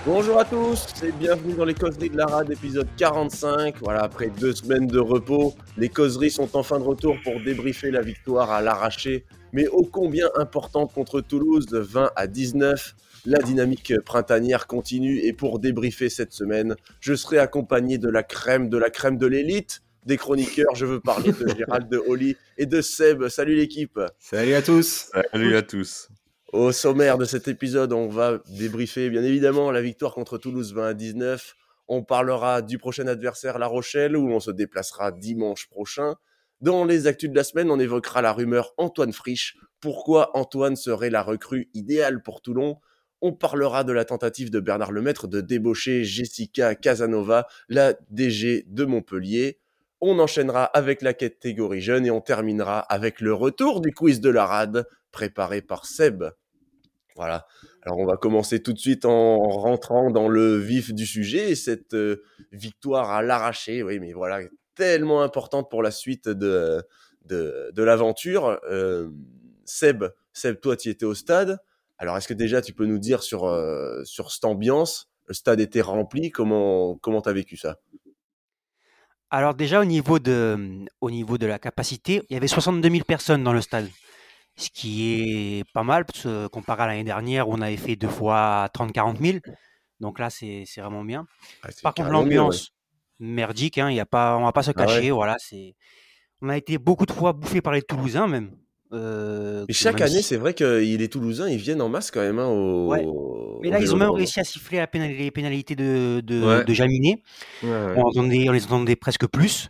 Bonjour à tous et bienvenue dans les causeries de la rade épisode 45. Voilà, après 2 semaines de repos, les causeries sont enfin de retour pour débriefer la victoire à l'arraché, mais ô combien importante contre Toulouse de 20-19. La dynamique printanière continue et pour débriefer cette semaine, je serai accompagné de la crème de l'élite des chroniqueurs. Je veux parler de Gérald, de Oli et de Seb. Salut l'équipe. Salut à tous. Salut à tous. Au sommaire de cet épisode, on va débriefer bien évidemment la victoire contre Toulouse 20-19. On parlera du prochain adversaire La Rochelle où on se déplacera dimanche prochain. Dans les actus de la semaine, on évoquera la rumeur Antoine Frisch. Pourquoi Antoine serait la recrue idéale pour Toulon ? On parlera de la tentative de Bernard Lemaître de débaucher Jessica Casanova, la DG de Montpellier. On enchaînera avec la catégorie jeune et on terminera avec le retour du quiz de la rade préparé par Seb. Voilà. Alors on va commencer tout de suite en rentrant dans le vif du sujet et cette victoire à l'arraché, oui, mais voilà, tellement importante pour la suite de l'aventure. Seb, toi, tu étais au stade. Alors est-ce que déjà tu peux nous dire sur cette ambiance, le stade était rempli, comment t'as vécu ça ? Alors déjà au niveau de la capacité, il y avait 62 000 personnes dans le stade, ce qui est pas mal parce que comparé à l'année dernière où on avait fait 2 fois 30-40 000. Donc là c'est vraiment bien. Par contre l'ambiance merdique, hein, on va pas se cacher, voilà, on a été beaucoup de fois bouffé par les Toulousains même. Mais chaque année, c'est vrai que les Toulousains, ils viennent en masse quand même Ouais. Mais là, ils ont même réussi à siffler les pénalités de Jaminet. Ouais. On les entendait presque plus.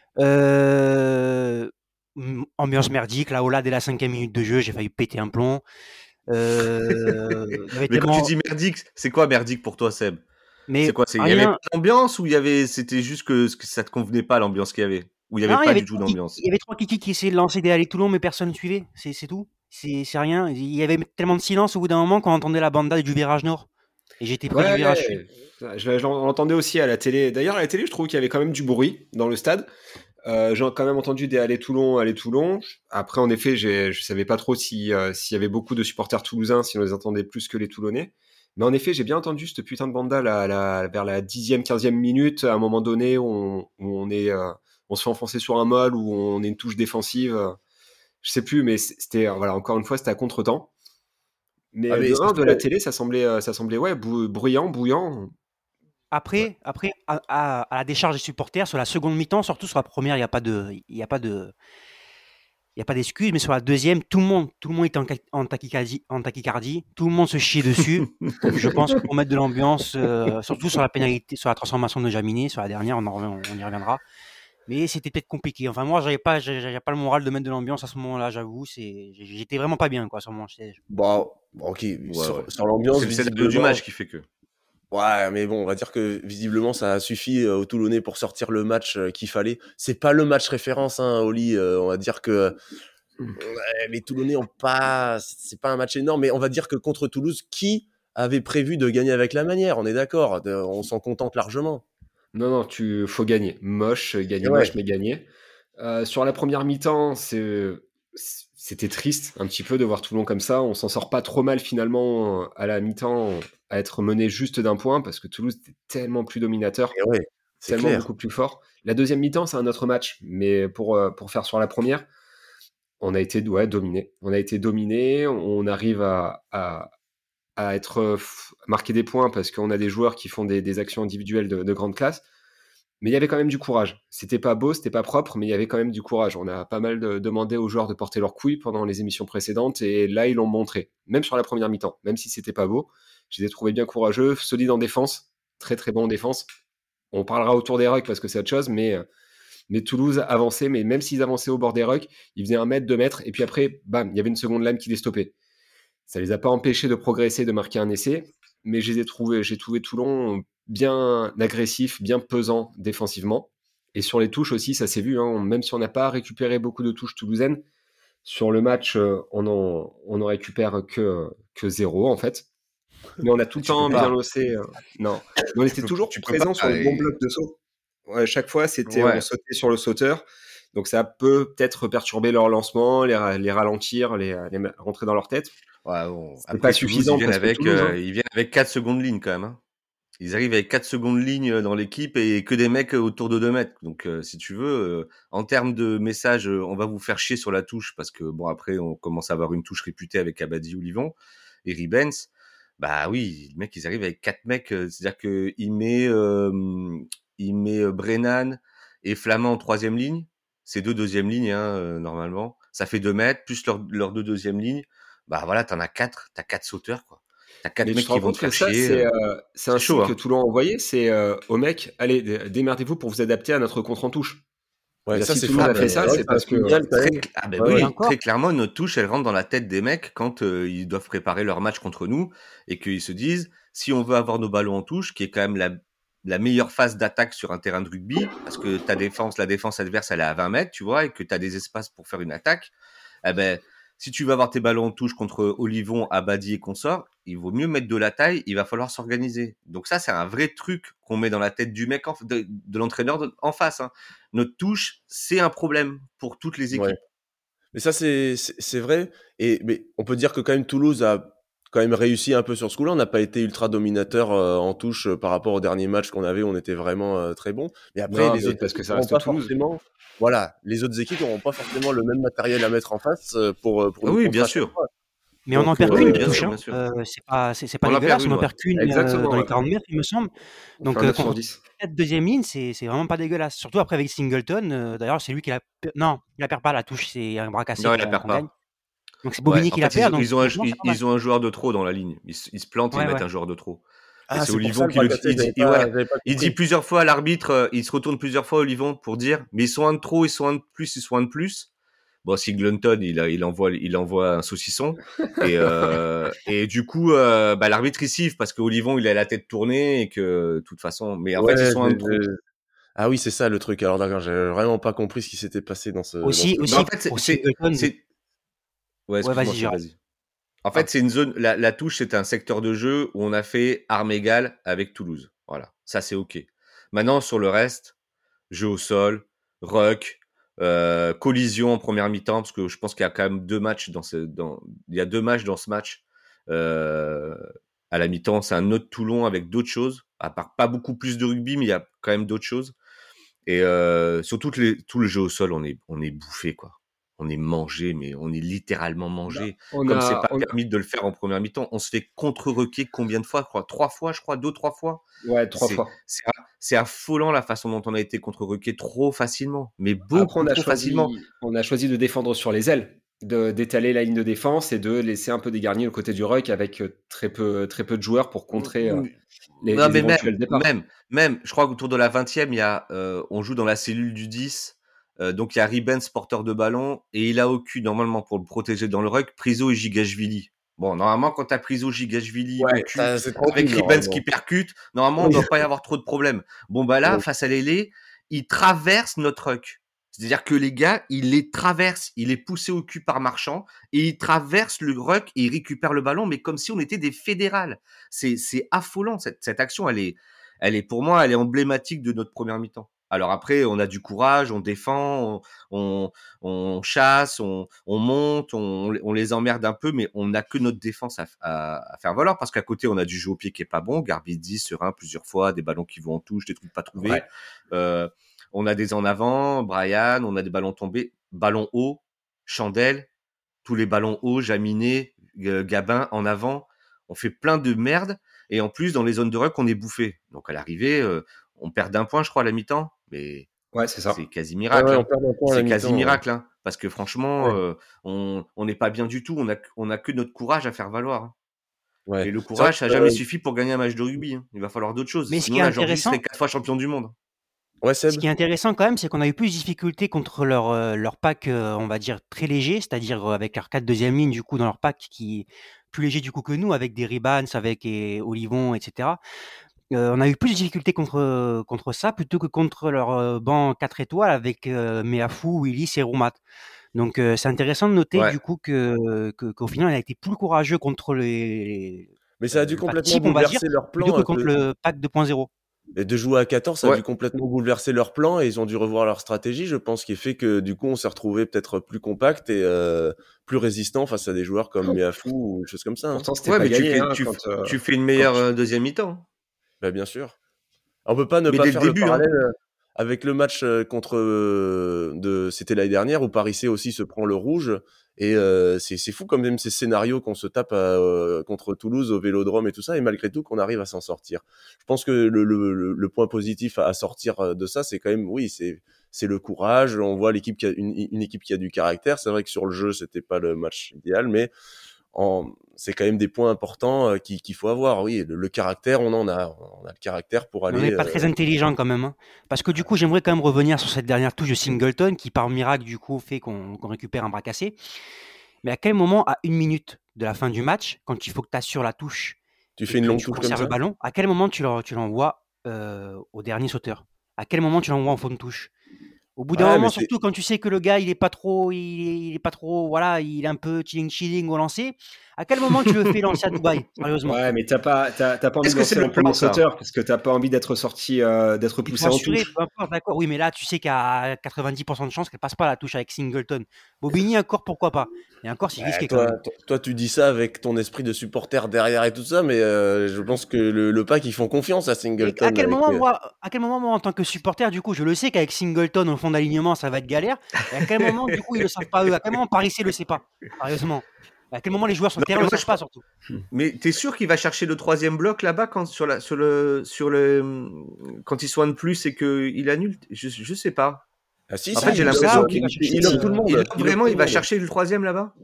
Ambiance merdique, là, dès la 5e minute de jeu, j'ai failli péter un plomb. Mais quand tu dis merdique, c'est quoi merdique pour toi, Seb ? C'est quoi ? Il y avait pas d'ambiance ou c'était juste que ça te convenait pas l'ambiance qu'il y avait ? Ou il y avait pas du tout d'ambiance ? Il y avait 3 kikis qui essayaient de lancer des allées Toulon, mais personne ne suivait. C'est tout. C'est rien. Il y avait tellement de silence au bout d'un moment qu'on entendait la banda du virage nord. Et j'étais près du virage sud. Je l'entendais aussi à la télé. D'ailleurs, à la télé, je trouve qu'il y avait quand même du bruit dans le stade. J'ai quand même entendu des allées Toulon. Après, en effet, je savais pas trop s'il y avait beaucoup de supporters toulousains, si on les entendait plus que les Toulonnais. Mais en effet, j'ai bien entendu cette putain de banda vers la 10e, 15e minute, à un moment donné où on se fait enfoncer sur un molle, où on est une touche défensive. Je sais plus, mais c'était, voilà, encore une fois, c'était à contre-temps. Mais de la télé, ça semblait ouais, bruyant, bouillant. Après, à la décharge des supporters, sur la seconde mi-temps, surtout sur la première, il n'y a pas d'excuses, mais sur la deuxième, tout le monde était en tachycardie, tout le monde se chiait dessus. Donc je pense que pour mettre de l'ambiance, surtout sur la pénalité, sur la transformation de Jaminet, sur la dernière, on y reviendra. Mais c'était peut-être compliqué. Enfin, moi, j'avais pas le moral de mettre de l'ambiance à ce moment-là, j'avoue. J'étais vraiment pas bien, quoi, sur mon siège. Bon, ok. Ouais, sur l'ambiance, c'est le du match qui fait que. Ouais, mais bon, on va dire que visiblement ça a suffi aux Toulonnais pour sortir le match qu'il fallait. C'est pas le match référence, hein, Oli. On va dire que les Toulonnais ont pas. C'est pas un match énorme, mais on va dire que contre Toulouse, qui avait prévu de gagner avec la manière ? On est d'accord. On s'en contente largement. Non, faut gagner. Moche, mais gagner. Sur la première mi-temps, c'était triste un petit peu de voir Toulon comme ça. On s'en sort pas trop mal finalement à la mi-temps à être mené juste d'un point parce que Toulouse était tellement plus dominateur, tellement clair. Beaucoup plus fort. La deuxième mi-temps, c'est un autre match, mais pour faire sur la première, on a été dominé. On a été dominé. On arrive à marquer des points parce qu'on a des joueurs qui font des actions individuelles de grande classe. Mais il y avait quand même du courage. C'était pas beau, c'était pas propre, mais il y avait quand même du courage. On a pas mal demandé aux joueurs de porter leurs couilles pendant les émissions précédentes, et là, ils l'ont montré. Même sur la première mi-temps, même si c'était pas beau. Je les ai trouvés bien courageux, solides en défense, très très bons en défense. On parlera autour des rucks parce que c'est autre chose, mais Toulouse avançait, mais même s'ils avançaient au bord des rucks, ils faisaient 1 mètre, 2 mètres, et puis après, bam, il y avait une seconde lame qui les stoppait. Ça les a pas empêchés de progresser, de marquer un essai, mais j'ai trouvé Toulon bien agressif, bien pesant défensivement. Et sur les touches aussi, ça s'est vu, hein, même si on n'a pas récupéré beaucoup de touches toulousaines, sur le match, on en récupère que 0 en fait. Mais on a tout le temps bien lossé. Non, mais on était toujours présent sur le bon bloc de saut. Ouais, chaque fois, on sautait sur le sauteur. Donc ça peut peut-être perturber leur lancement, les ralentir, les rentrer dans leur tête. Ouais, bon. C'est pas suffisant. Ils viennent avec 4 secondes ligne quand même. Hein. Ils arrivent avec 4 secondes ligne dans l'équipe et que des mecs autour de 2 mètres. Donc, si tu veux, en termes de message, on va vous faire chier sur la touche parce que, bon, après, on commence à avoir une touche réputée avec Abadi Olivon et Ribens. Bah oui, les mecs, ils arrivent avec 4 mecs. C'est-à-dire qu'il met Brennan et Flamand en 3e ligne. C'est 2 deuxième lignes, hein, normalement. Ça fait 2 mètres, plus leurs 2 deuxième lignes. Bah voilà, t'en as 4. T'as 4 sauteurs, quoi. T'as 4 Mais mecs tu te qui rends vont te compte que faire ça, chier. c'est un chaud, signe hein. que Toulon a envoyé, c'est aux mecs, allez, démerdez-vous pour vous adapter à notre contre en touche. Ouais, C'est-à-dire, ça si c'est Toulouse fort. a fait ça, c'est parce que Ah ben Ouais, oui, Et encore, très clairement, notre touche, elle rentre dans la tête des mecs quand ils doivent préparer leur match contre nous et qu'ils se disent, si on veut avoir nos ballons en touche, qui est quand même la meilleure phase d'attaque sur un terrain de rugby, parce que la défense adverse, elle est à 20 mètres, tu vois, et que tu as des espaces pour faire une attaque, eh ben, si tu veux avoir tes ballons en touche contre Olivon, Abadi et consorts, il vaut mieux mettre de la taille, il va falloir s'organiser. Donc ça, c'est un vrai truc qu'on met dans la tête du mec, de l'entraîneur en face, hein. Notre touche, c'est un problème pour toutes les équipes. ouais. Mais ça, c'est vrai. Mais on peut dire que quand même Toulouse a quand même réussi un peu sur ce coup-là. On n'a pas été ultra dominateur en touche par rapport au dernier match qu'on avait où on était vraiment très bon. Mais après, non, les mais autres parce que équipes ça n'auront reste pas Toulouse. forcément. Voilà, les autres équipes n'auront pas forcément le même matériel à mettre en face pour Ah nous oui, contrer bien à chaque sûr. fois. mais on Donc, en perd qu'une de Bien touche, sûr, hein. bien sûr. C'est pas On en perd dégueulasse, on une, en ouais. perd qu'une Exactement, dans les ouais. 40 mètres, il me semble. On fait Donc un 9 sur contre 10. cette deuxième ligne, c'est vraiment pas dégueulasse. Surtout après avec Singleton. D'ailleurs, c'est lui qui non, il la perd pas la touche, c'est un bras cassé Non, il la qu'on perd gagne. pas. Donc c'est Ouais, Bobigny en qui la fait, perd, donc honnêtement, c'est pas mal. ils ont un joueur de trop dans la ligne. Ils se plantent et ils Ouais, mettent ouais. un joueur de trop. Et Ah, c'est c'est pour ça Olivon le qui bras le dit. cassé, j'avais pas Il dit compris. plusieurs fois à l'arbitre, il se retourne plusieurs fois Olivon pour dire, mais ils sont un de trop, ils sont un de plus, ils sont un de plus. Bon, Singleton, il envoie un saucisson. Et du coup, bah, l'arbitre, il siffle parce que Olivon, il a la tête tournée et que, de toute façon, mais en fait, ils Ouais, sont un de trop. Ah oui, c'est ça le truc. Alors d'accord, j'avais vraiment pas compris ce qui s'était passé dans ce Mais en Aussi fait, pour Singleton. ouais, Ouais, excuse-moi, vas-y, c'est Gérard. vas-y. En Ah. fait, c'est une zone, la touche, c'est un secteur de jeu où on a fait armes égales avec Toulouse. Voilà. Ça, c'est OK. Maintenant, sur le reste, jeu au sol, ruck, collision en première mi-temps, parce que je pense qu'il y a quand même 2 matchs il y a 2 matchs dans ce match. Euh, à la mi-temps, c'est un autre Toulon avec d'autres choses. À part pas beaucoup plus de rugby, mais il y a quand même d'autres choses. Et sur tout le jeu au sol, on est bouffé, quoi. On est mangé, mais on est littéralement mangé. On Comme c'est a, pas on a- permis de le faire en première mi-temps, on se fait contre-requer combien de fois, je crois 3 fois, je crois, 2-3 fois. Ouais, 3 C'est, fois. c'est affolant la façon dont on a été contre-requé trop facilement, mais Après, beaucoup trop facilement. on a choisi de défendre sur les ailes, d'étaler la ligne de défense et de laisser un peu dégarni le côté du ruck avec très peu de joueurs pour contrer Non, les mais éventuels départs. même, je crois qu'autour de la 20e, il y a, on joue dans la cellule du 10. Donc il y a Ribens, porteur de ballon, et il a au cul, normalement, pour le protéger dans le ruck, Priso et Gigashvili. Bon, normalement, quand t'as Priso, Gigashvili au Ouais, cul, ça, c'est avec tranquille Ribens normalement. qui percute, normalement, on Oui. doit pas y avoir trop de problèmes. Bon, bah là, Oui. face à l'Ailé, il traverse notre ruck. C'est-à-dire que les gars, il les traverse, il est poussé au cul par Marchand, et il traverse le ruck et il récupère le ballon, mais comme si on était des fédérales. C'est affolant, cette action, elle est, pour moi, elle est emblématique de notre première mi-temps. Alors après, on a du courage, on défend, on chasse, on monte, on les emmerde un peu, mais on n'a que notre défense à faire valoir, parce qu'à côté, on a du jeu au pied qui est pas bon, Garbidi, Serein plusieurs fois, des ballons qui vont en touche, des trucs pas trouvés. Ouais. On a des en avant, Brian, on a des ballons tombés, ballons hauts, Chandelle, tous les ballons hauts, Jaminet, Gabin en avant. On fait plein de merde, et en plus, dans les zones de ruck, on est bouffé. Donc à l'arrivée, on perd d'1 point, je crois, à la mi-temps, mais Ouais, c'est ça. c'est quasi Ouais, miracle, on hein. perd un point à la C'est quasi mi-temps. miracle, hein. Parce que franchement, Ouais. on n'est pas bien du tout. On a que notre courage à faire valoir, hein. Ouais. Et le C'est vrai courage, ça n'a que, jamais suffi pour gagner un match de rugby, hein. Il va falloir d'autres choses. Mais ce qui Sinon, est la Géorgie serait intéressant, 4 fois champion du monde. ouais, ce Seb. qui est intéressant quand même, c'est qu'on a eu plus de difficultés contre leur pack, on va dire très léger, c'est-à-dire avec leur 4 deuxième ligne du coup dans leur pack qui est plus léger du coup que nous, avec des Ribans, avec Olivon, etc. On a eu plus de difficultés contre ça plutôt que contre leur banc 4 étoiles avec Meafou, Willis et Roumat. Donc c'est intéressant de noter Ouais. du coup qu'au final on a été plus courageux contre Mais ça a dû le pack complètement type, on va dire, bouleverser leur plutôt plan. que contre le pack 2.0. Et de jouer à 14, ça a Ouais. dû complètement bouleverser leur plan et ils ont dû revoir leur stratégie, je pense, qui fait que du coup, on s'est retrouvé peut-être plus compact et plus résistant face à des joueurs comme Meafou ou des choses comme ça. Hein. Pourtant, c'était Ouais, pas mais gagné hein, tu fais une meilleure deuxième mi-temps. Bah, bien sûr. On peut pas ne Mais pas dès le faire le début, hein. parallèle avec le match contre c'était l'année dernière où Paris C aussi se prend le rouge et c'est fou quand même ces scénarios qu'on se tape contre Toulouse au Vélodrome et tout ça et malgré tout qu'on arrive à s'en sortir. Je pense que le point positif à sortir de ça, c'est quand même oui, c'est le courage. On voit l'équipe qui a une équipe qui a du caractère. C'est vrai que sur le jeu, c'était pas le match idéal, mais c'est quand même des points importants qu'il faut avoir. Oui, le caractère, on a le caractère pour Mais on aller. n'est pas très intelligent quand même, hein. Parce que du coup, j'aimerais quand même revenir sur cette dernière touche de Singleton qui, par miracle, du coup, fait qu'on récupère un bras cassé. Mais à quel moment, à 1 minute de la fin du match, quand il faut que tu assures la touche Tu et fais une que longue tu touche comme conserves le ça. ballon, à quel moment tu l'envoies au dernier sauteur? À quel moment tu l'envoies en fond de touche? Au bout d'un Ouais, mais moment, c'est surtout quand tu sais que le gars, il est pas trop, voilà, il est un peu chilling au lancer. À quel moment tu le fais lancer à Dubaï, sérieusement? Ouais, mais t'as pas envie Est-ce de que c'est lancer le le premier plan, ça? sauteur parce que t'as pas envie d'être sorti, d'être Il faut poussé en assurer, touche. peu importe, d'accord. Oui, mais là, tu sais qu'il y a 90% de chances qu'elle passe pas la touche avec Singleton. Bobigny, encore, pourquoi pas? Et encore, c'est bah, risqué quand même. toi, tu dis ça avec ton esprit de supporter derrière et tout ça, mais je pense que le pack ils font confiance à Et à Singleton quel avec. moment, moi, en tant que supporter, du coup, je le sais qu'avec Singleton au fond d'alignement, ça va être galère. Et à quel moment, du coup, ils le savent pas eux? À quel moment Paris C le sait pas? Sérieusement. À quel moment les joueurs sur le Non, terrain mais le moi, savent pas, surtout? mais t'es sûr qu'il va chercher le troisième bloc là-bas quand quand il soigne plus et qu'il annule? Je sais pas. Ah si En Bah, fait, si, j'ai ou ça, l'impression ou qu'il il va chercher il offre tout le il monde, offre il offre vraiment, tout il le va monde. chercher le troisième là-bas.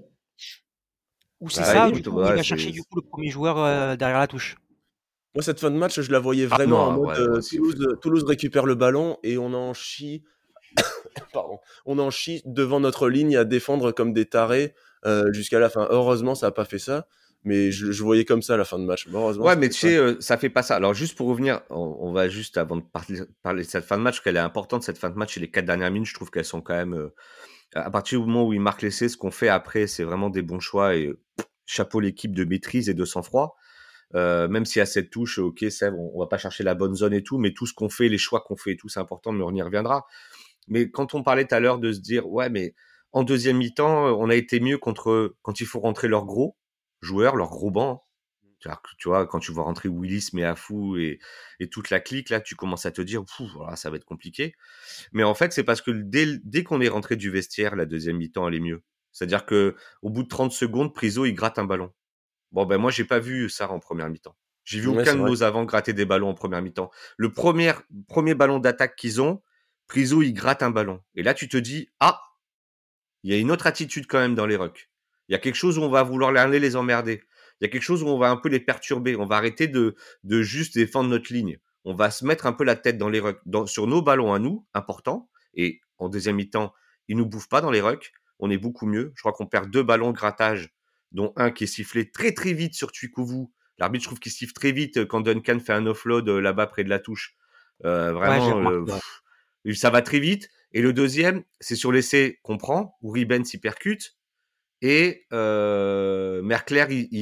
ou c'est Bah ça, ou oui. du Écoute, coup, il ouais, va c'est. chercher du coup le premier joueur derrière la touche. Moi cette fin de match, je la voyais Ah vraiment en non, mode ouais, ouais, c'est. Toulouse récupère le ballon et on en chie. Pardon, on en chie devant notre ligne à défendre comme des tarés jusqu'à la fin. Heureusement, ça a pas fait ça, mais je voyais comme ça la fin de match. Mais heureusement, Ouais, ça mais fait tu pas. sais, ça fait pas ça. Alors, juste pour revenir, on va juste avant de parler de cette fin de match, parce qu'elle est importante, cette fin de match et les 4 dernières minutes, je trouve qu'elles sont quand même. À partir du moment où il marque l'essai, ce qu'on fait après, c'est vraiment des bons choix et chapeau l'équipe de maîtrise et de sang-froid. Même s'il y a cette touche, ok, c'est on va pas chercher la bonne zone et tout, mais tout ce qu'on fait, les choix qu'on fait et tout, c'est important, mais on y reviendra. Mais quand on parlait tout à l'heure de se dire, ouais, mais en deuxième mi-temps, on a été mieux contre quand il faut rentrer leurs gros joueurs, leurs gros bancs. C'est-à-dire que, tu vois, quand tu vois rentrer Willis, Meafou et toute la clique, là, tu commences à te dire, voilà, ça va être compliqué. Mais en fait, c'est parce que dès qu'on est rentré du vestiaire, la deuxième mi-temps, elle est mieux. C'est-à-dire que au bout de 30 secondes, Priso, il gratte un ballon. Bon, ben moi, j'ai pas vu ça en première mi-temps. J'ai vu Ouais, aucun c'est de vrai. nos avants gratter des ballons en première mi-temps. Le premier ballon d'attaque qu'ils ont, Priso, il gratte un ballon. Et là, tu te dis, ah, il y a une autre attitude quand même dans les rucks. Il y a quelque chose où on va vouloir aller les emmerder. Il y a quelque chose où on va un peu les perturber. On va arrêter de juste défendre notre ligne. On va se mettre un peu la tête dans les rucks, sur nos ballons à nous, importants. Et en deuxième mi-temps, ils nous bouffent pas dans les rucks. On est beaucoup mieux. Je crois qu'on perd 2 ballons de grattage, dont un qui est sifflé très très vite sur Tuikovu. L'arbitre, je trouve qu'il siffle très vite quand Duncan fait un offload là-bas près de la touche. Ouais, j'ai Vraiment, remarqué. ça va très vite. Et le deuxième, c'est sur l'essai qu'on prend, où Ribben s'y percute, et Merclair,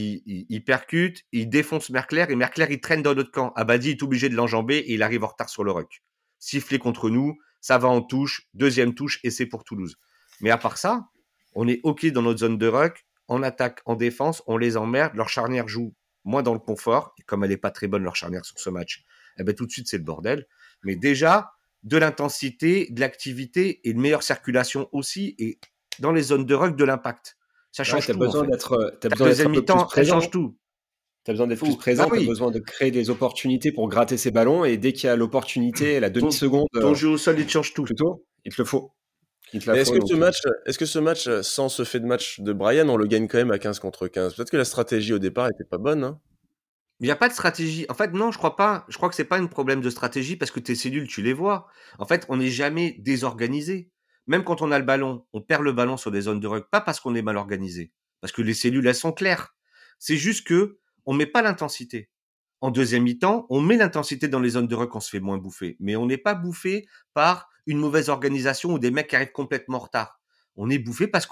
il percute, il défonce Merclair, et Merclair, il traîne dans notre camp. Abadi est obligé de l'enjamber, et il arrive en retard sur le ruck. Sifflé contre nous, ça va en touche, deuxième touche, et c'est pour Toulouse. Mais à part ça, on est OK dans notre zone de ruck, en attaque, en défense, on les emmerde, leur charnière joue moins dans le confort, et comme elle est pas très bonne, leur charnière sur ce match, eh ben tout de suite, c'est le bordel. Mais déjà, de l'intensité, de l'activité, et une meilleure circulation aussi, et dans les zones de ruck, de l'impact. Ça Ouais, change t'as tout, en besoin fait. d'être, t'as La besoin d'être un deuxième peu plus mi-temps, elle change présent. tout. T'as besoin d'être plus Bah présent, t'as oui, besoin de créer des opportunités pour gratter ces ballons et dès qu'il y a l'opportunité, la ton, demi-seconde, ton jeu au sol, il te change tout. plutôt, il te le faut. Il te la Mais faut donc. est-ce que ce match, sans ce fait de match de Brian, on le gagne quand même à 15 contre 15? Peut-être que la stratégie au départ était pas bonne, hein. Il n'y a pas de stratégie. En fait, non, je crois pas. Je crois que c'est pas un problème de stratégie parce que tes cellules, tu les vois. En fait, on n'est jamais désorganisé. Même quand on a le ballon, on perd le ballon sur des zones de ruck, pas parce qu'on est mal organisé, parce que les cellules, elles sont claires. C'est juste que on met pas l'intensité. En deuxième mi-temps, on met l'intensité dans les zones de ruck, on se fait moins bouffer. Mais on n'est pas bouffé par une mauvaise organisation ou des mecs qui arrivent complètement en retard. On est bouffé parce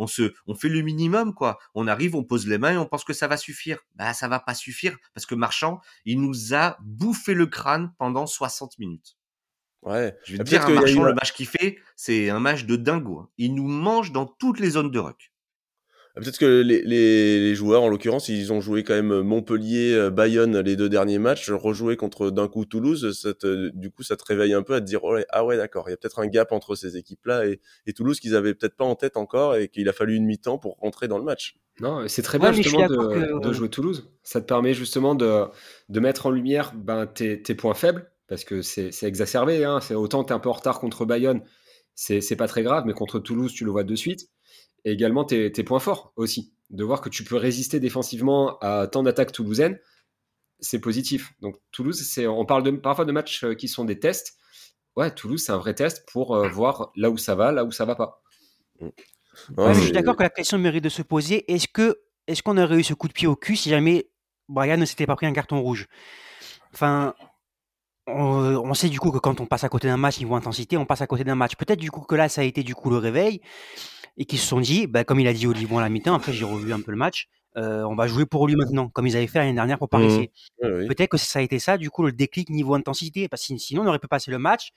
on fait le minimum, quoi. On arrive, on pose les mains et on pense que ça va suffire. Bah, ça va pas suffire parce que Marchand, il nous a bouffé le crâne pendant 60 minutes. Ouais. Je vais Et te dire, peut-être un qu'il y a eu Marchand, le match qu'il fait, c'est un match de dingo, hein. Il nous mange dans toutes les zones de ruck. Peut-être que les joueurs, en l'occurrence, ils ont joué quand même Montpellier, Bayonne les 2 derniers matchs, rejouer contre d'un coup Toulouse, du coup, ça te réveille un peu à te dire, ouais, ah ouais, d'accord, il y a peut-être un gap entre ces équipes-là et Toulouse qu'ils avaient peut-être pas en tête encore et qu'il a fallu une mi-temps pour rentrer dans le match. Non, c'est très bien Ouais, mais je suis justement d'accord que de jouer Toulouse. Ça te permet justement de mettre en lumière tes points faibles, parce que c'est exacerbé. Hein. Autant tu es un peu en retard contre Bayonne, c'est pas très grave, mais contre Toulouse, tu le vois de suite. Et également tes points forts aussi. De voir que tu peux résister défensivement à tant d'attaques toulousaines, c'est positif. Donc Toulouse, on parle parfois de matchs qui sont des tests. Ouais, Toulouse, c'est un vrai test pour voir là où ça va pas. Non, ouais, mais je suis c'est- d'accord que la question mérite de se poser. Est-ce qu'on aurait eu ce coup de pied au cul si jamais Brian ne s'était pas pris un carton rouge? Enfin, on sait du coup que quand on passe à côté d'un match niveau intensité, on passe à côté d'un match. Peut-être du coup que là, ça a été du coup le réveil et qu'ils se sont dit, bah, comme il a dit Olivon à la mi-temps, après j'ai revu un peu le match, on va jouer pour lui maintenant, comme ils avaient fait l'année dernière pour Paris Mmh. C. ouais, oui. Peut-être que ça a été ça, du coup, le déclic niveau intensité, parce que sinon on aurait pu passer le match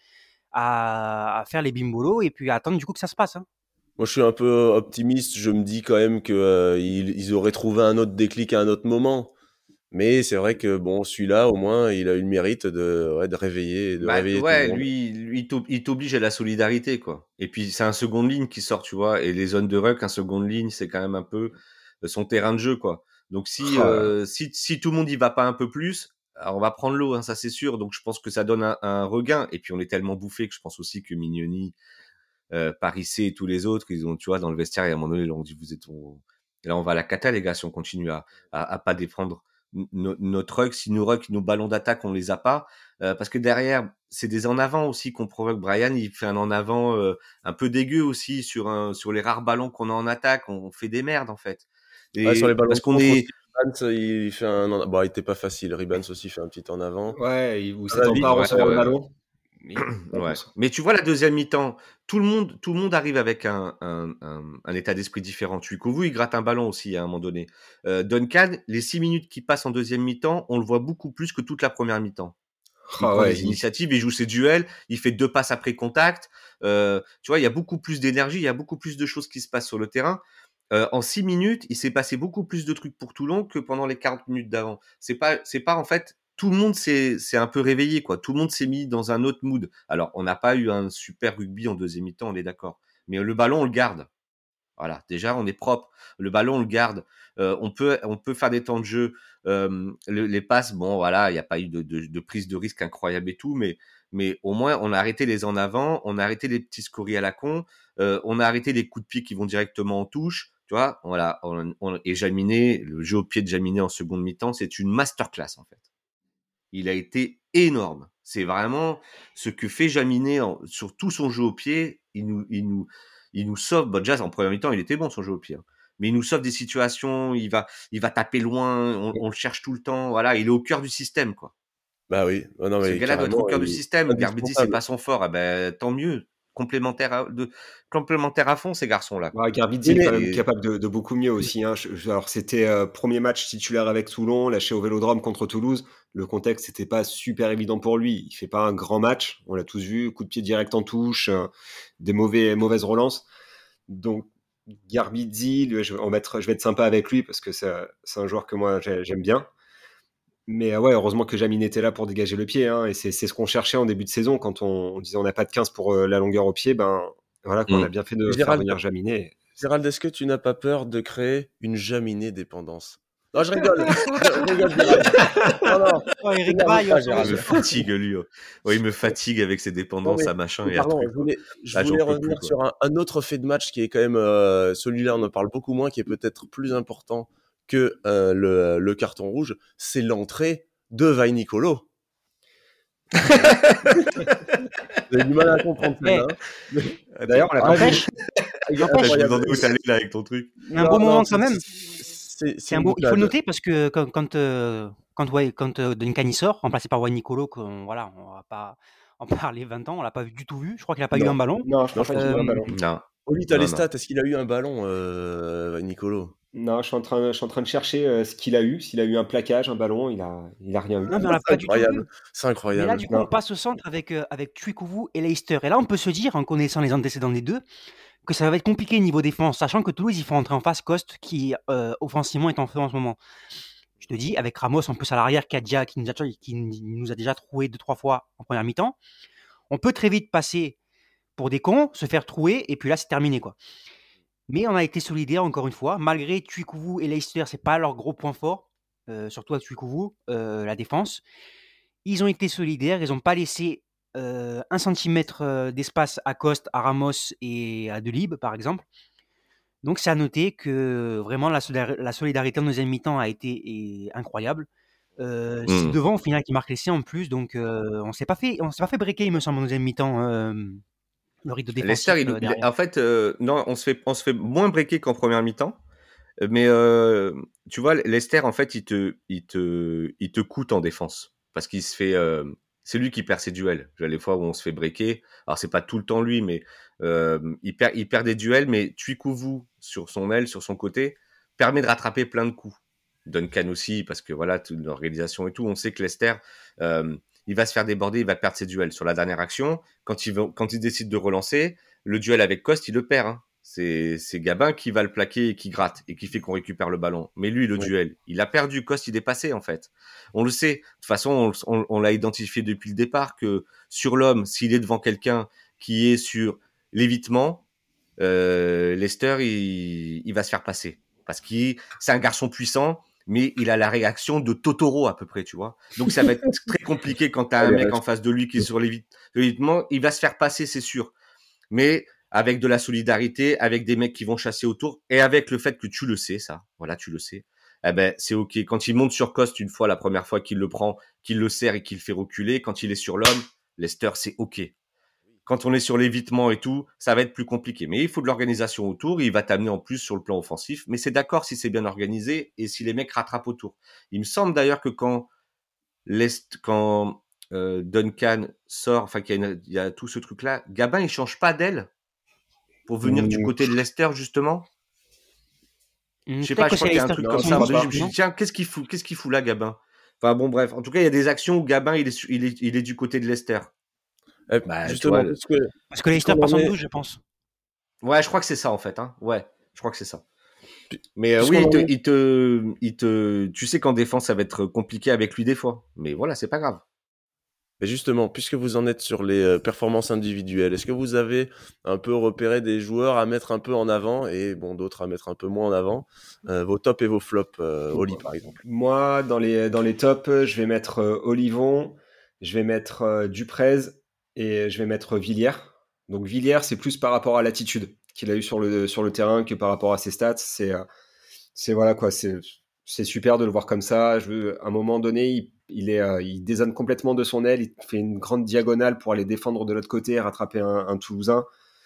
à faire les bimbolos et puis à attendre du coup que ça se passe. Hein. Moi, je suis un peu optimiste. Je me dis quand même que ils auraient trouvé un autre déclic à un autre moment. Mais c'est vrai que bon, celui-là, au moins, il a eu le mérite de réveiller, de Bah réveiller tout le ouais, monde. lui il t'oblige à la solidarité, quoi. Et puis c'est un seconde ligne qui sort, tu vois. Et les zones de ruck, un seconde ligne, c'est quand même un peu son terrain de jeu, quoi. Donc Ah, si tout le monde y va pas un peu plus, alors on va prendre l'eau, hein, ça c'est sûr. Donc je pense que ça donne un regain. Et puis on est tellement bouffé que je pense aussi que Mignoni, Paris C et tous les autres, ils ont, tu vois, dans le vestiaire, et à un moment donné, ils leur ont dit, là, on va à la cata, les gars, si on continue à pas défendre notre ruck, si nos ballons d'attaque, on les a pas, parce que derrière, c'est des en avant aussi qu'on provoque. Brian, il fait un en avant, un peu dégueu aussi sur les rares ballons qu'on a en attaque, on fait des merdes, en fait. Ouais, sur les Et ballons parce de qu'on contre aussi, est, Ribans, il fait bon, il était pas facile. Ribans aussi fait un petit en avant. ouais, il Ça va s'attend pas à vite. ouais, recevoir le ouais, ouais. ballon. Mais pas Ouais. plus. Mais tu vois, la deuxième mi-temps, tout le monde arrive avec un état d'esprit différent. Tuikovu, il gratte un ballon aussi à un moment donné. Duncan, les 6 minutes qui passent en deuxième mi-temps, on le voit beaucoup plus que toute la première mi-temps. Il Ah prend ouais, des initiatives, il joue ses duels, il fait 2 passes après contact. Tu vois, il y a beaucoup plus d'énergie, il y a beaucoup plus de choses qui se passent sur le terrain. En 6 minutes, il s'est passé beaucoup plus de trucs pour Toulon que pendant les 40 minutes d'avant. C'est pas en fait, tout le monde s'est un peu réveillé, quoi. Tout le monde s'est mis dans un autre mood. Alors, on n'a pas eu un super rugby en deuxième mi-temps, on est d'accord. Mais le ballon, on le garde. Voilà, déjà, on est propre. Le ballon, on le garde. On peut faire des temps de jeu. Les passes, bon, voilà, il n'y a pas eu de prise de risque incroyable et tout, mais au moins, on a arrêté les en avant, on a arrêté les petits scories à la con, on a arrêté les coups de pied qui vont directement en touche. Tu vois, voilà. Et Jaminet, le jeu au pied de Jaminet en seconde mi-temps, c'est une masterclass, en fait. Il a été énorme. C'est vraiment ce que fait Jaminet sur tout son jeu au pied. Il nous sauve. Bon, déjà, en première mi-temps, il était bon son jeu au pied. Hein. Mais il nous sauve des situations. Il va taper loin. On le cherche tout le temps. Voilà, il est au cœur du système, quoi. Bah oui. Oh non, Ce mais gars-là doit être au carrément, cœur du il est système. Garbidi, c'est indispensable. pas son fort. Ah ben, tant mieux. Complémentaire à fond, ces garçons-là, quoi. Ouais, Garbidi Oui, est mais quand même Et capable de beaucoup mieux aussi. Hein. Alors, c'était premier match titulaire avec Toulon, lâché au Vélodrome contre Toulouse. Le contexte n'était pas super évident pour lui. Il fait pas un grand match, on l'a tous vu, coup de pied direct en touche, des mauvaises relances. Donc, Garbidi, je vais être sympa avec lui parce que c'est un joueur que moi j'aime bien. Mais ouais, heureusement que Jamine était là pour dégager le pied. Hein, et c'est ce qu'on cherchait en début de saison quand on disait on n'a pas de 15 pour la longueur au pied. Ben voilà, on a bien fait de faire Gérald, venir Jaminet. Gérald, est-ce que tu n'as pas peur de créer une Jaminet dépendance? Non, je rigole. Je rigole, Gérald. Non, non. Oh, Eric T'énerve Baye, pas, il me Gérald. fatigue, lui. Oh. Ouais, il me fatigue avec ses Non, dépendances à machin et à pardon, trucs, quoi. je Ah, j'en voulais peux plus, revenir quoi. sur un autre fait de match qui est quand même, celui-là, on en parle beaucoup moins, qui est peut-être plus important que le carton rouge, c'est l'entrée de Vainicolo. Vous avez du mal à comprendre celle-là. Eh, Hein. D'ailleurs, on l'a pas vu. n'empêche, Ah, je me Incroyable. demandais où t'allais là avec ton truc. il y a un Non, beau non, moment quand même. c'est C'est un une beau, il faut le boutade. noter parce que quand Duncan y sort, remplacé par Wayne Nicolo, voilà, on va pas en parler 20 ans, on l'a pas du tout vu. Je crois qu'il a pas eu un Non, ballon. non, je Non, crois je pas pense qu'il pas. ait eu un Euh, ballon. Non, Oli, t'as non, les non. stats. Est-ce qu'il a eu un ballon, Nicolo? Non, je suis en train de chercher ce qu'il a eu. S'il a eu un plaquage, un ballon, il a rien eu. non, mais on l'a C'est pas du tout incroyable. vu. C'est Mais là, incroyable. du coup, on Non. passe au centre avec Twikovu et Leicester. Et là, on peut se dire, en connaissant les antécédents des deux, que ça va être compliqué niveau défense, sachant que Toulouse, il faut entrer en face Coste, qui offensivement est en feu en ce moment. Je te dis, avec Ramos en plus à l'arrière, qui nous a déjà troué 2-3 fois en première mi-temps, on peut très vite passer pour des cons, se faire trouer, et puis là, c'est terminé, quoi. Mais on a été solidaire, encore une fois, malgré Tuikouvou et Leicester, c'est pas leur gros point fort, surtout à Tuikouvou, la défense. Ils ont été solidaires, ils n'ont pas laissé 1 centimètre d'espace à Coste, à Ramos et à Delibes, par exemple. Donc, c'est à noter que vraiment la solidarité en deuxième mi-temps a été incroyable. C'est devant, au final, qui marque l'essai en plus. Donc, on ne s'est pas fait breaker, il me semble, en deuxième mi-temps, le rideau défensif Leicester, derrière. en fait, non, on se fait moins breaker qu'en première mi-temps. Mais tu vois, Leicester, en fait, il te coûte en défense. Parce qu'il se fait... c'est lui qui perd ses duels. Les fois où on se fait breaker, alors c'est pas tout le temps lui, mais il perd des duels, mais Tuikouvou, sur son aile, sur son côté, permet de rattraper plein de coups. Duncan aussi, parce que voilà, toute l'organisation et tout, on sait que Leicester, il va se faire déborder, il va perdre ses duels. Sur la dernière action, quand il décide de relancer, le duel avec Coste, il le perd, hein. C'est Gabin qui va le plaquer et qui gratte et qui fait qu'on récupère le ballon. Mais lui, le duel, il a perdu. Coste, il est passé, en fait. On le sait. De toute façon, on l'a identifié depuis le départ que sur l'homme, s'il est devant quelqu'un qui est sur l'évitement, Leicester, il va se faire passer. Parce que c'est un garçon puissant, mais il a la réaction de Totoro à peu près, tu vois. Donc ça va être très compliqué quand tu as un mec en face de lui qui est sur l'évitement. Il va se faire passer, c'est sûr. Mais avec de la solidarité, avec des mecs qui vont chasser autour, et avec le fait que tu le sais, ça, voilà, tu le sais, eh ben, c'est ok. Quand il monte sur Coste une fois, la première fois qu'il le prend, qu'il le serre et qu'il le fait reculer, quand il est sur l'homme, Leicester, c'est ok. Quand on est sur l'évitement et tout, ça va être plus compliqué. Mais il faut de l'organisation autour, il va t'amener en plus sur le plan offensif, mais c'est d'accord si c'est bien organisé et si les mecs rattrapent autour. Il me semble d'ailleurs que quand Duncan sort, enfin qu'il y a tout ce truc-là, Gabin, il change pas d'aile pour venir du côté de Leicester, justement. Je sais pas, je crois qu'il y a un truc comme ça. Je me dis, tiens, qu'est-ce qu'il fout là, Gabin? Enfin bon, bref. En tout cas, il y a des actions où Gabin, il est du côté de Leicester. Bah, justement, parce que Leicester passe en 12, je pense. Ouais, je crois que c'est ça, en fait. Hein. Ouais, je crois que c'est ça. Mais oui, tu sais qu'en défense, ça va être compliqué avec lui des fois. Mais voilà, c'est pas grave. Mais justement, puisque vous en êtes sur les performances individuelles, est-ce que vous avez un peu repéré des joueurs à mettre un peu en avant et bon, d'autres à mettre un peu moins en avant, vos tops et vos flops, Oli par exemple? Moi, dans les tops, je vais mettre Olivon, je vais mettre Duprez et je vais mettre Villiers. Donc Villiers, c'est plus par rapport à l'attitude qu'il a eu sur le terrain que par rapport à ses stats. C'est voilà quoi, c'est super de le voir comme ça. À un moment donné, il dézone complètement de son aile, il fait une grande diagonale pour aller défendre de l'autre côté et rattraper un Toulousain.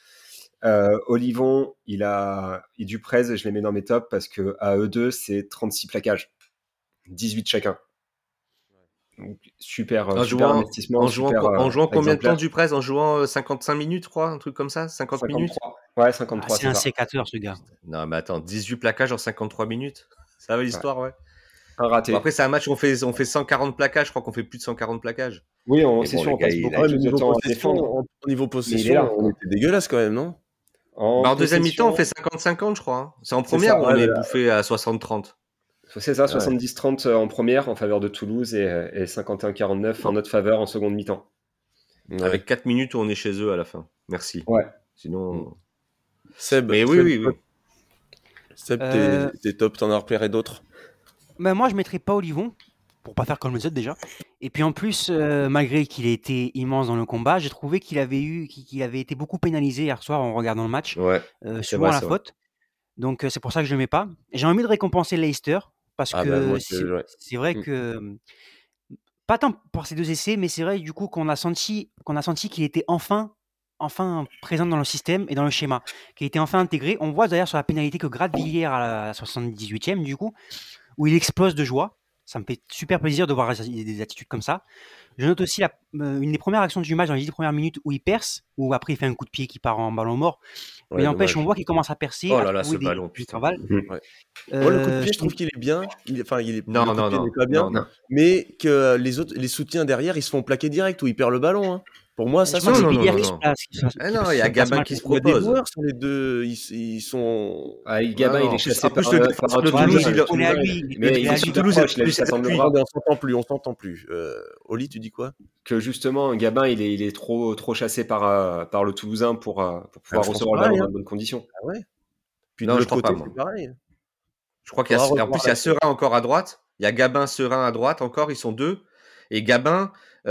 Olivon, et Duprez, je les mets dans mes tops parce que à eux deux, c'est 36 plaquages, 18 chacun. Donc, super investissement. En jouant combien de temps Duprez? En jouant 55 minutes, je crois, un truc comme ça, 50 minutes. Ouais, 53. C'est un sécateur, ce gars. Non, mais attends, 18 plaquages en 53 minutes. Ça va l'histoire, ouais. Un raté. Bon, après, c'est un match où on fait 140 plaquages. Je crois qu'on fait plus de 140 plaquages. Oui, c'est sûr, on passe beaucoup de temps à défendre. Au niveau possession, on était dégueulasse quand même, non? En deuxième mi-temps, on fait 50-50, je crois. Hein. C'est en première où on est bouffé à 60-30. C'est ça, 70-30 en première en faveur de Toulouse et 51-49 en notre faveur en seconde mi-temps. Ouais. Avec 4 minutes où on est chez eux à la fin. Merci. Ouais. Sinon. Seb, mais oui. Seb, t'es top, t'en as repéré d'autres? Moi, je mettrais pas Olivon, pour pas faire comme les autres déjà. Et puis en plus, malgré qu'il ait été immense dans le combat, j'ai trouvé qu'il avait été beaucoup pénalisé hier soir en regardant le match, souvent à la faute. Donc c'est pour ça que je le mets pas. J'ai envie de récompenser Leicester, parce que c'est vrai que, pas tant pour ces deux essais, mais c'est vrai du coup qu'on a senti qu'il était enfin présent dans le système et dans le schéma, qu'il était enfin intégré. On voit d'ailleurs sur la pénalité que gratte Villiers à la 78e du coup, où il explose de joie. Ça me fait super plaisir de voir des attitudes comme ça. Je note aussi une des premières actions du match dans les 10 premières minutes où il perce, où après il fait un coup de pied qui part en ballon mort. Mais n'empêche, on voit qu'il commence à percer. Oh là là, ce ballon, putain. Moi, le coup de pied, je trouve qu'il est bien. Non, pas bien. Mais que les soutiens derrière, ils se font plaquer direct ou ils perdent le ballon. Hein. Pour moi, Je ça, crois c'est que Non, c'est non, non, Villiers non, qui se non. place, Ah non, il y a se place Gabin mal qui se contre il y a des propose. joueurs sur les deux, ils sont. Gabin, Non, il est en plus, chassé en plus, par, le par un défenseur de Ouais, Toulousain. mais Toulouse, il il, est collé à lui. Il est le Mais collé il est à défenseur lui. de super Toulouse, il a proche, il a plus juste à cette tendre le pluie. bras. Attendez, on s'entend plus. Oli, tu dis quoi? Que justement, Gabin, il est trop chassé par le Toulousain pour Ah, pouvoir je pense recevoir le ballon pareil, dans hein. de bonnes conditions. Ah ouais. Puis de Non, je l'autre crois pas, côté, moi. c'est pareil. Je crois qu'il Faudra y a, en revoir plus, il y a l'action. Serein encore à droite. Il y a Gabin, Serein à droite encore. Ils sont deux. Et Gabin,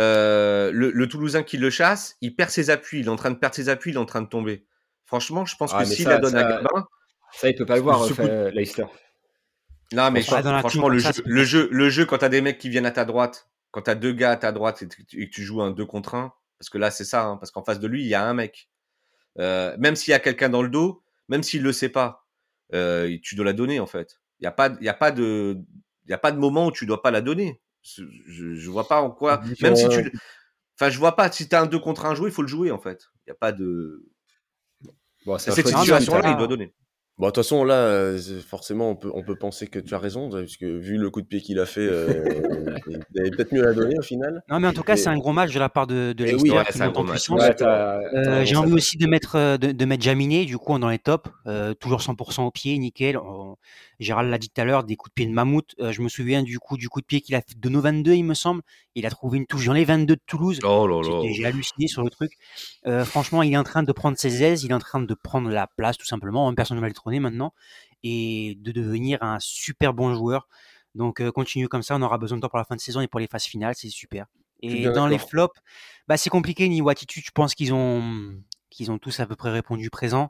le Toulousain qui le chasse, il perd ses appuis. Il est en train de perdre ses appuis. Il est en train de tomber. Franchement, je pense que Ah, mais s'il la donne à ça, Gabin, il peut pas le voir, ce coup. Leicester. Non, Je mais pense pas. Dans l'action franchement, comme le ça, jeu, c'est le facile. jeu, le jeu, quand t'as des mecs qui viennent à ta droite, quand t'as deux gars à ta droite et que tu joues un 2 contre 1, parce que là, c'est ça, hein, parce qu'en face de lui, il y a un mec. Même s'il y a quelqu'un dans le dos, même s'il le sait pas, tu dois la donner, en fait. Il y a pas de moment où tu dois pas la donner. Je vois pas en quoi, même si enfin, je vois pas, si t'as un 2 contre 1 joué, il faut le jouer, en fait. Il y a pas de, Bon, c'est un cette choix de Non, mais en Guitoun, tout situation-là, ça. il doit cas, donner. Bon, de toute façon, là, forcément, on peut penser que tu as raison, parce que vu le coup de pied qu'il a fait, il avait peut-être mieux à donner au final. non, mais en tout cas, Mais, c'est un gros match de la part de et oui, Leicester Ouais, qui c'est un monte gros en match. je suis puissance. Ouais, d'accord. t'as un bon J'ai envie sapin. aussi de mettre Jaminet, du coup, dans les tops. Toujours 100% au pied, nickel. Gérald l'a dit tout à l'heure, des coups de pied de mammouth. Je me souviens du coup de pied qu'il a fait de nos 22, il me semble. Il a trouvé une touche dans les 22 de Toulouse. Oh là là. J'ai halluciné sur le truc. Franchement, il est en train de prendre ses aises, il est en train de prendre la place, tout simplement. Personne ne va le trôner maintenant. Et de devenir un super bon joueur. Donc, continue comme ça. On aura besoin de toi pour la fin de saison et pour les phases finales. C'est super. Je suis Et bien dans les d'accord. flops, bah, c'est compliqué, niveau attitude. Je pense qu'ils ont tous à peu près répondu présent.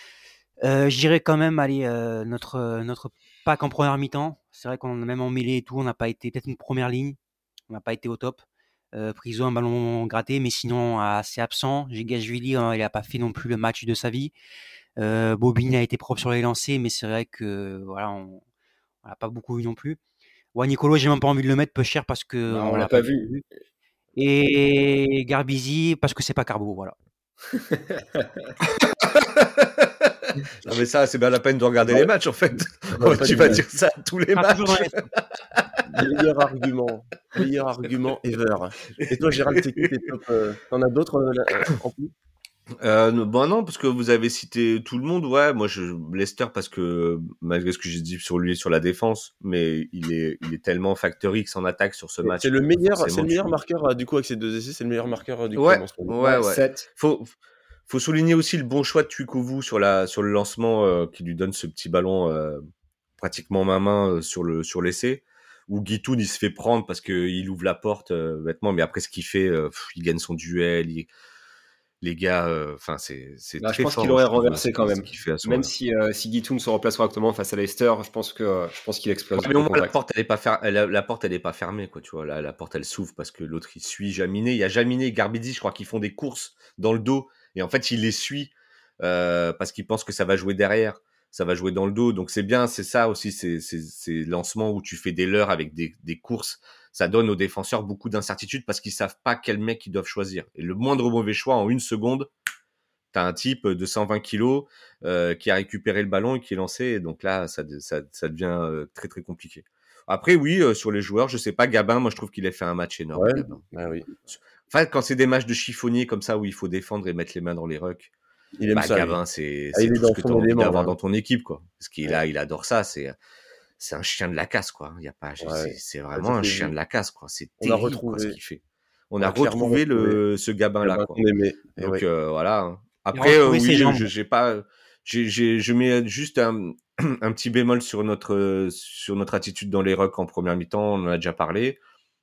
Je dirais quand même, allez, notre pack en première mi-temps. C'est vrai qu'on a même en mêlée et tout, on n'a pas été peut-être une première ligne, on n'a pas été au top. Priso un ballon gratté, mais sinon assez absent. Gashvili, il a pas fait non plus le match de sa vie. Bobine a été propre sur les lancers, mais c'est vrai que voilà, on l'a pas beaucoup vu non plus. Ouais, Nicolo, j'ai même pas envie de le mettre peu cher parce que Bah, on on l'a l'a pas pas beaucoup vu. vu. Et Garbizi parce que c'est pas Carbo, voilà. Non, mais ça, c'est bien la peine de regarder les matchs, en fait. Ouais, pas Tu du vas tout. dire ça à tous les Sera toujours dans matchs. Meilleur argument ever. Et toi, Gérald, c'est qui tes top t'en as d'autres en plus? Bon, non, parce que vous avez cité tout le monde. Ouais, moi, Leicester, parce que malgré ce que j'ai dit sur lui et sur la défense, mais il est tellement facteur X en attaque sur ce match C'est que le forcément meilleur marqueur, du coup, avec ses 2 essais, c'est le meilleur marqueur du Ouais, club en ce moment. ouais, Ouais, ouais. 7. Faut souligner aussi le bon choix de Tuikovu sur le lancement qui lui donne ce petit ballon pratiquement main sur l'essai, où Guitoun il se fait prendre parce que il ouvre la porte bêtement, mais après ce qu'il fait, il gagne son duel, les gars, enfin c'est Là, je très pense qu'il fort, aurait je trouve, renversé quand ce même. qu'il fait à ce Même moment-là. si Guitoun se replace correctement face à Leicester, je pense qu'il Ouais, explose mais au au moins la contact. porte elle est pas la porte elle est pas fermée, quoi, tu vois. La porte elle s'ouvre parce que l'autre il suit Jaminet. Il y a Jaminet et Garbidi, je crois qu'ils font des courses dans le dos et en fait il les suit parce qu'il pense que ça va jouer derrière, ça va jouer dans le dos. Donc c'est bien, c'est ça aussi, ces lancements où tu fais des leurres avec des courses. Ça donne aux défenseurs beaucoup d'incertitudes parce qu'ils savent pas quel mec ils doivent choisir. Et le moindre mauvais choix en une seconde, t'as un type de 120 kilos qui a récupéré le ballon et qui est lancé. Et donc là, ça devient très très compliqué. Après, oui, sur les joueurs, je sais pas, Gabin, moi je trouve qu'il a fait un match énorme, Ouais, Gabin. bah oui. Enfin, quand c'est des matchs de chiffonnier comme ça où il faut défendre et mettre les mains dans les rucks, Il aime bah ça, lui. Gabin, c'est Ah, il est tout ce dans que tu as son envie élément, d'avoir là. dans ton équipe, quoi. Parce qu'il Ouais. il adore ça, c'est un chien de la casse, quoi. Il y a pas, Ouais. c'est Ça vraiment un fait chien vu. de la casse, quoi. C'est On a terrible, quoi, ce retrouvé. qu'il fait. On On a a clairement retrouvé retrouvé ce Gabin-là, Gabin quoi. qu'on aimait. Et Donc oui. voilà, hein. Il a Après, retrouvé ses oui, jambes. j'ai pas, je mets juste un petit bémol sur notre attitude dans les rucks en première mi-temps. On en a déjà parlé.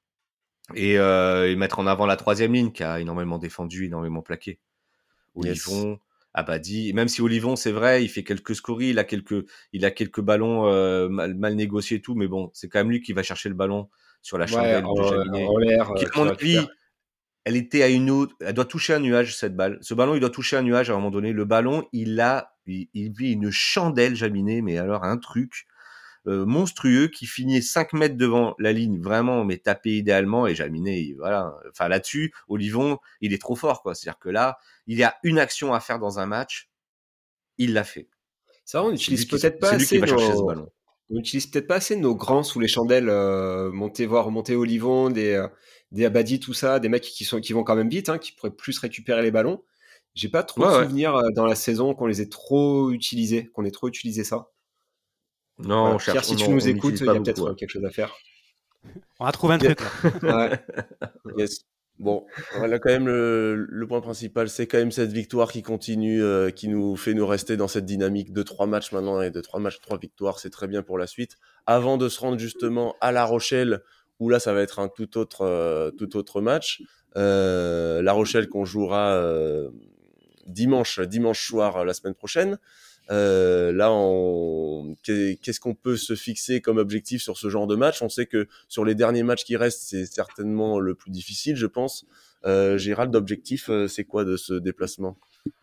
Et mettre en avant la troisième ligne qui a énormément défendu, énormément plaqué. Yes. Olivon, Abadi. Même si Olivon, c'est vrai, il fait quelques scories, il a quelques ballons mal négociés et tout, mais bon, c'est quand même lui qui va chercher le ballon sur la Ouais, chandelle de Jaminet. en l'air, Qui, à qui mon récupère. avis, elle était à une autre, elle doit toucher un nuage, cette balle. Ce ballon, il doit toucher un nuage à un moment donné. Le ballon, il vit une chandelle, Jaminet, mais alors un truc monstrueux qui finit 5 mètres devant la ligne, vraiment, mais tapé idéalement. Et Jaminet, voilà. Enfin, là-dessus, Olivon, il est trop fort, quoi. C'est-à-dire que là, il y a une action à faire dans un match, il l'a fait. Ça, on C'est n'utilise lui peut-être pas c'est lui qui assez va chercher ce ballon. On n'utilise peut-être pas assez nos grands sous les chandelles, monter Olivon, des Abadi, tout ça, des mecs qui vont quand même vite, qui pourraient plus récupérer les ballons. J'ai pas trop de Ouais. souvenirs dans la saison qu'on ait trop utilisé ça. Non, Voilà. on cherche. Pierre, si tu nous écoutes, n'utilise il pas y a beaucoup. peut-être quelque chose à faire. On a trouvé un truc là. Ouais. Yes. Bon, voilà quand même le point principal, c'est quand même cette victoire qui continue, qui nous fait nous rester dans cette dynamique de 3 matchs maintenant et de 3 matchs, 3 victoires, c'est très bien pour la suite. Avant de se rendre justement à La Rochelle, où là ça va être un tout autre match. La Rochelle qu'on jouera dimanche soir la semaine prochaine. Là, qu'est-ce qu'on peut se fixer comme objectif sur ce genre de match? On sait que sur les derniers matchs qui restent, c'est certainement le plus difficile, je pense. Gérald, l'objectif, c'est quoi de ce déplacement?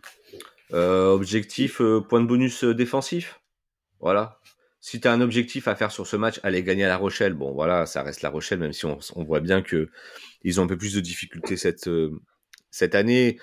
Objectif, point de bonus défensif. Voilà. Si tu as un objectif à faire sur ce match, aller gagner à La Rochelle, bon voilà, ça reste La Rochelle, même si on voit bien que ils ont un peu plus de difficultés cette année.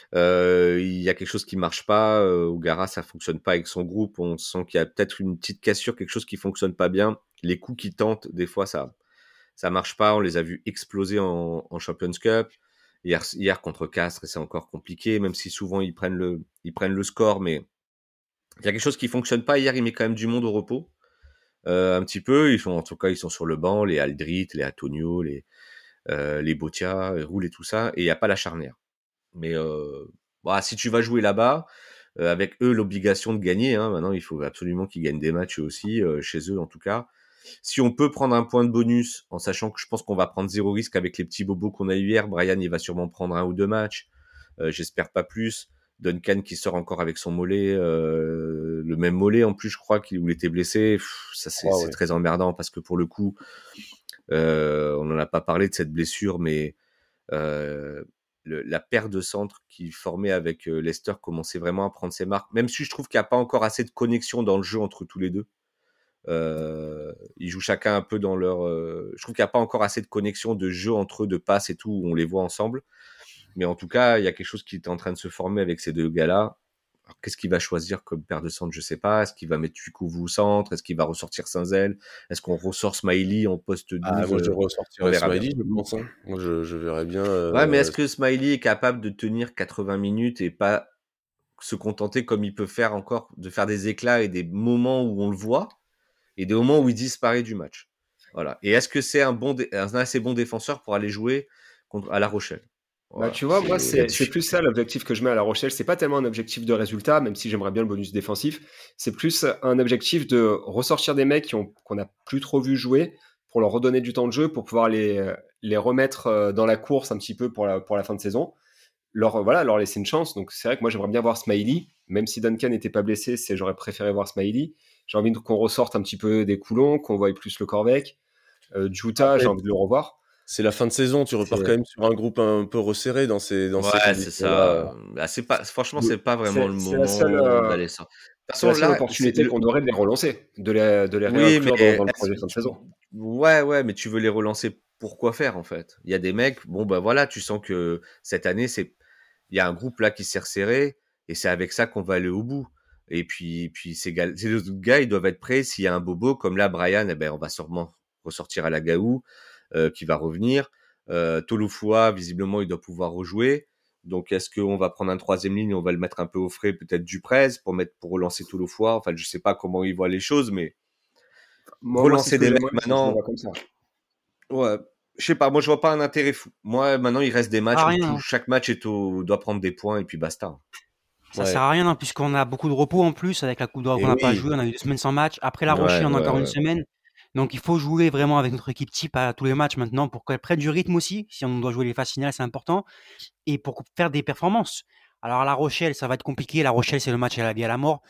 Il y a quelque chose qui marche pas. Ougara, ça fonctionne pas avec son groupe. On sent qu'il y a peut-être une petite cassure, quelque chose qui fonctionne pas bien. Les coups qu'ils tentent, des fois, ça marche pas. On les a vus exploser en Champions Cup. Hier contre Castres, c'est encore compliqué, même si souvent ils prennent le score, mais il y a quelque chose qui fonctionne pas. Hier, il met quand même du monde au repos. Un petit peu. Ils sont sur le banc, les Aldrit, les Antonio, les Botia, les Roule et tout ça. Et il n'y a pas la charnière. Mais si tu vas jouer là-bas, avec eux l'obligation de gagner, maintenant il faut absolument qu'ils gagnent des matchs eux aussi, chez eux en tout cas. Si on peut prendre un point de bonus, en sachant que je pense qu'on va prendre 0 risque avec les petits bobos qu'on a eu hier, Brian il va sûrement prendre 1 ou 2 matchs, j'espère pas plus. Duncan qui sort encore avec son mollet, le même mollet en plus je crois où il était blessé. Ça c'est très emmerdant parce que pour le coup, on n'en a pas parlé de cette blessure, mais la paire de centres qui formait avec Leicester commençait vraiment à prendre ses marques, même si je trouve qu'il n'y a pas encore assez de connexion dans le jeu entre tous les deux. Ils jouent chacun un peu dans leur... je trouve qu'il n'y a pas encore assez de connexion de jeu entre eux, de passes et tout, où on les voit ensemble. Mais en tout cas, il y a quelque chose qui est en train de se former avec ces deux gars-là. Alors, qu'est-ce qu'il va choisir comme paire de centre? Je sais pas. Est-ce qu'il va mettre Tuikouvou au centre? Est-ce qu'il va ressortir Saint-Zel? Est-ce qu'on ressort Smiley en poste 12? Moi, je ressortirais Smiley, bien. je pense. Moi, je verrais bien... Ouais, mais est-ce que Smiley est capable de tenir 80 minutes et pas se contenter comme il peut faire encore, de faire des éclats et des moments où on le voit et des moments où il disparaît du match? Voilà. Et est-ce que c'est un assez bon défenseur pour aller jouer à La Rochelle? Voilà. Tu vois, moi, c'est plus ça l'objectif que je mets à La Rochelle. C'est pas tellement un objectif de résultat, même si j'aimerais bien le bonus défensif. C'est plus un objectif de ressortir des mecs qu'on n'a plus trop vu jouer pour leur redonner du temps de jeu, pour pouvoir les remettre dans la course un petit peu pour la fin de saison. Leur laisser une chance. Donc, c'est vrai que moi, j'aimerais bien voir Smiley. Même si Duncan n'était pas blessé, j'aurais préféré voir Smiley. J'ai envie qu'on ressorte un petit peu des Coulons, qu'on voie plus le Corvec. Juta, j'ai envie de le revoir. C'est la fin de saison, tu repars quand même sur un groupe un peu resserré dans ces c'est ça. Franchement, c'est pas vraiment le moment d'aller ça. C'est la seule opportunité qu'on aurait de les relancer, de les réinclure dans le projet fin de saison. Ouais, mais tu veux les relancer pour quoi faire en fait? Il y a des mecs, tu sens que cette année, il y a un groupe là qui s'est resserré et c'est avec ça qu'on va aller au bout. Et puis ces autres gars, ils doivent être prêts. S'il y a un bobo comme là, Brian, on va sûrement ressortir à la Gaou. Qui va revenir. Tolofua, visiblement, il doit pouvoir rejouer. Donc, est-ce qu'on va prendre un troisième ligne, on va le mettre un peu au frais, peut-être Duprez, pour relancer Tolofua? Enfin, je sais pas comment il voit les choses, mais relancer des mecs maintenant. Ouais, je sais pas. Moi, je vois pas un intérêt fou. Moi, maintenant, il reste des matchs où chaque match doit prendre des points et puis basta. Ça sert à rien, puisqu'on a beaucoup de repos en plus avec la Coupe d'Europe qu'on n'a pas joué. On a eu 2 semaines sans match. Après La Rochelle, on a encore une semaine. Donc, il faut jouer vraiment avec notre équipe type à tous les matchs maintenant pour qu'elle prenne du rythme aussi. Si on doit jouer les phases finales, c'est important. Et pour faire des performances. Alors, à La Rochelle, ça va être compliqué. La Rochelle, c'est le match à la vie à la mort.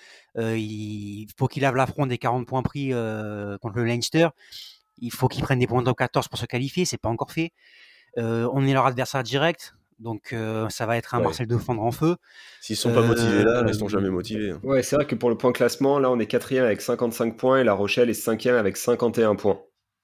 Il faut qu'il lave l'affront des 40 points pris contre le Leinster. Il faut qu'ils prennent des points de top 14 pour se qualifier. C'est pas encore fait. On est leur adversaire direct. Donc, ça va être un Marcel Defendre en feu. S'ils sont pas motivés là, ils sont jamais motivés. Ouais, c'est vrai que pour le point classement, là, on est 4e avec 55 points et La Rochelle est 5e avec 51 points.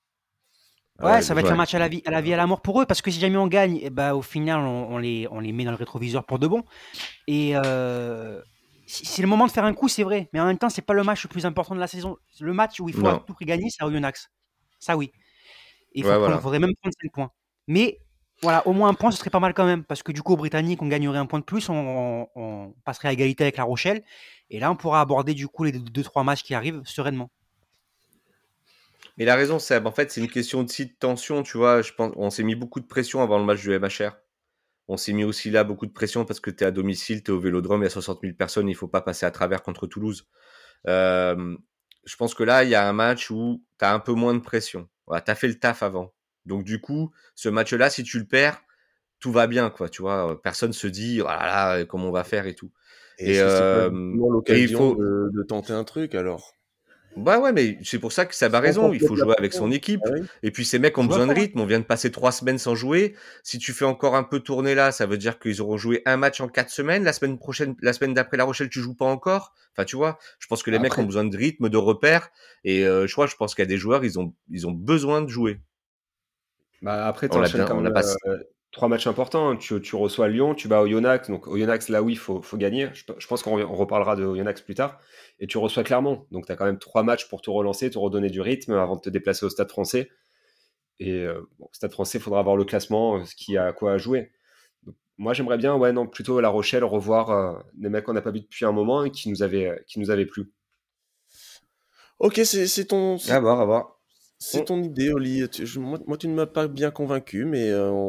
Ouais, ça va être un match à la vie à la mort pour eux, parce que si jamais on gagne, au final, on les met dans le rétroviseur pour de bon. Et c'est le moment de faire un coup, c'est vrai. Mais en même temps, c'est pas le match le plus important de la saison. Le match où il faut à Non. tout prix gagner, c'est à Oyonnax. Ça, oui. Et il Ouais, voilà. faudrait même prendre 5 points. Mais voilà, au moins un point, ce serait pas mal quand même. Parce que du coup, aux Britanniques, on gagnerait un point de plus. On passerait à égalité avec La Rochelle. Et là, on pourra aborder du coup les 2-3 matchs qui arrivent sereinement. Mais il a raison, Seb. En fait, c'est une question aussi de tension, tu vois. Je pense, on s'est mis beaucoup de pression avant le match du MHR. On s'est mis aussi là beaucoup de pression parce que tu es à domicile, tu es au Vélodrome, il y a 60 000 personnes, il faut pas passer à travers contre Toulouse. Je pense que là, il y a un match où tu as un peu moins de pression. Voilà, tu as fait le taf avant. Donc du coup, ce match-là, si tu le perds, tout va bien, quoi. Tu vois, personne se dit, voilà, comment on va faire et tout. Et si c'est pas justement Il l'occasion faut... de tenter un truc, alors? Bah ouais, mais c'est pour ça que Seb a Sans raison. Il faut compromettre la jouer avec son pression. équipe. Ah oui. Et puis ces mecs ont Je vois besoin de ça, ouais. rythme. On vient de passer 3 semaines sans jouer. Si tu fais encore un peu tourner là, ça veut dire qu'ils auront joué un match en 4 semaines. La semaine prochaine, la semaine d'après La Rochelle, tu joues pas encore. Enfin, tu vois, je pense que les mecs Après, ont besoin de rythme, de repères. Et je pense qu'il y a des joueurs, ils ont besoin de jouer. Bah, après, tu On l'a enchaînes bien, quand on même l'a pas. 3 matchs importants. Tu reçois Lyon, tu vas au Oyonnax. Donc, Oyonnax, là, oui, il faut gagner. Je pense qu'on reparlera de Oyonnax plus tard. Et tu reçois Clermont. Donc, tu as quand même 3 matchs pour te relancer, te redonner du rythme avant de te déplacer au Stade français. Et bon, Stade français, il faudra voir le classement, ce qu'il y a à quoi jouer. Donc, moi, j'aimerais bien, ouais, non, plutôt La Rochelle, revoir des mecs qu'on n'a pas vus depuis un moment et qui nous avaient plu. ok, c'est ton, À voir, à voir. c'est ton idée, Oli. Moi, tu ne m'as pas bien convaincu, mais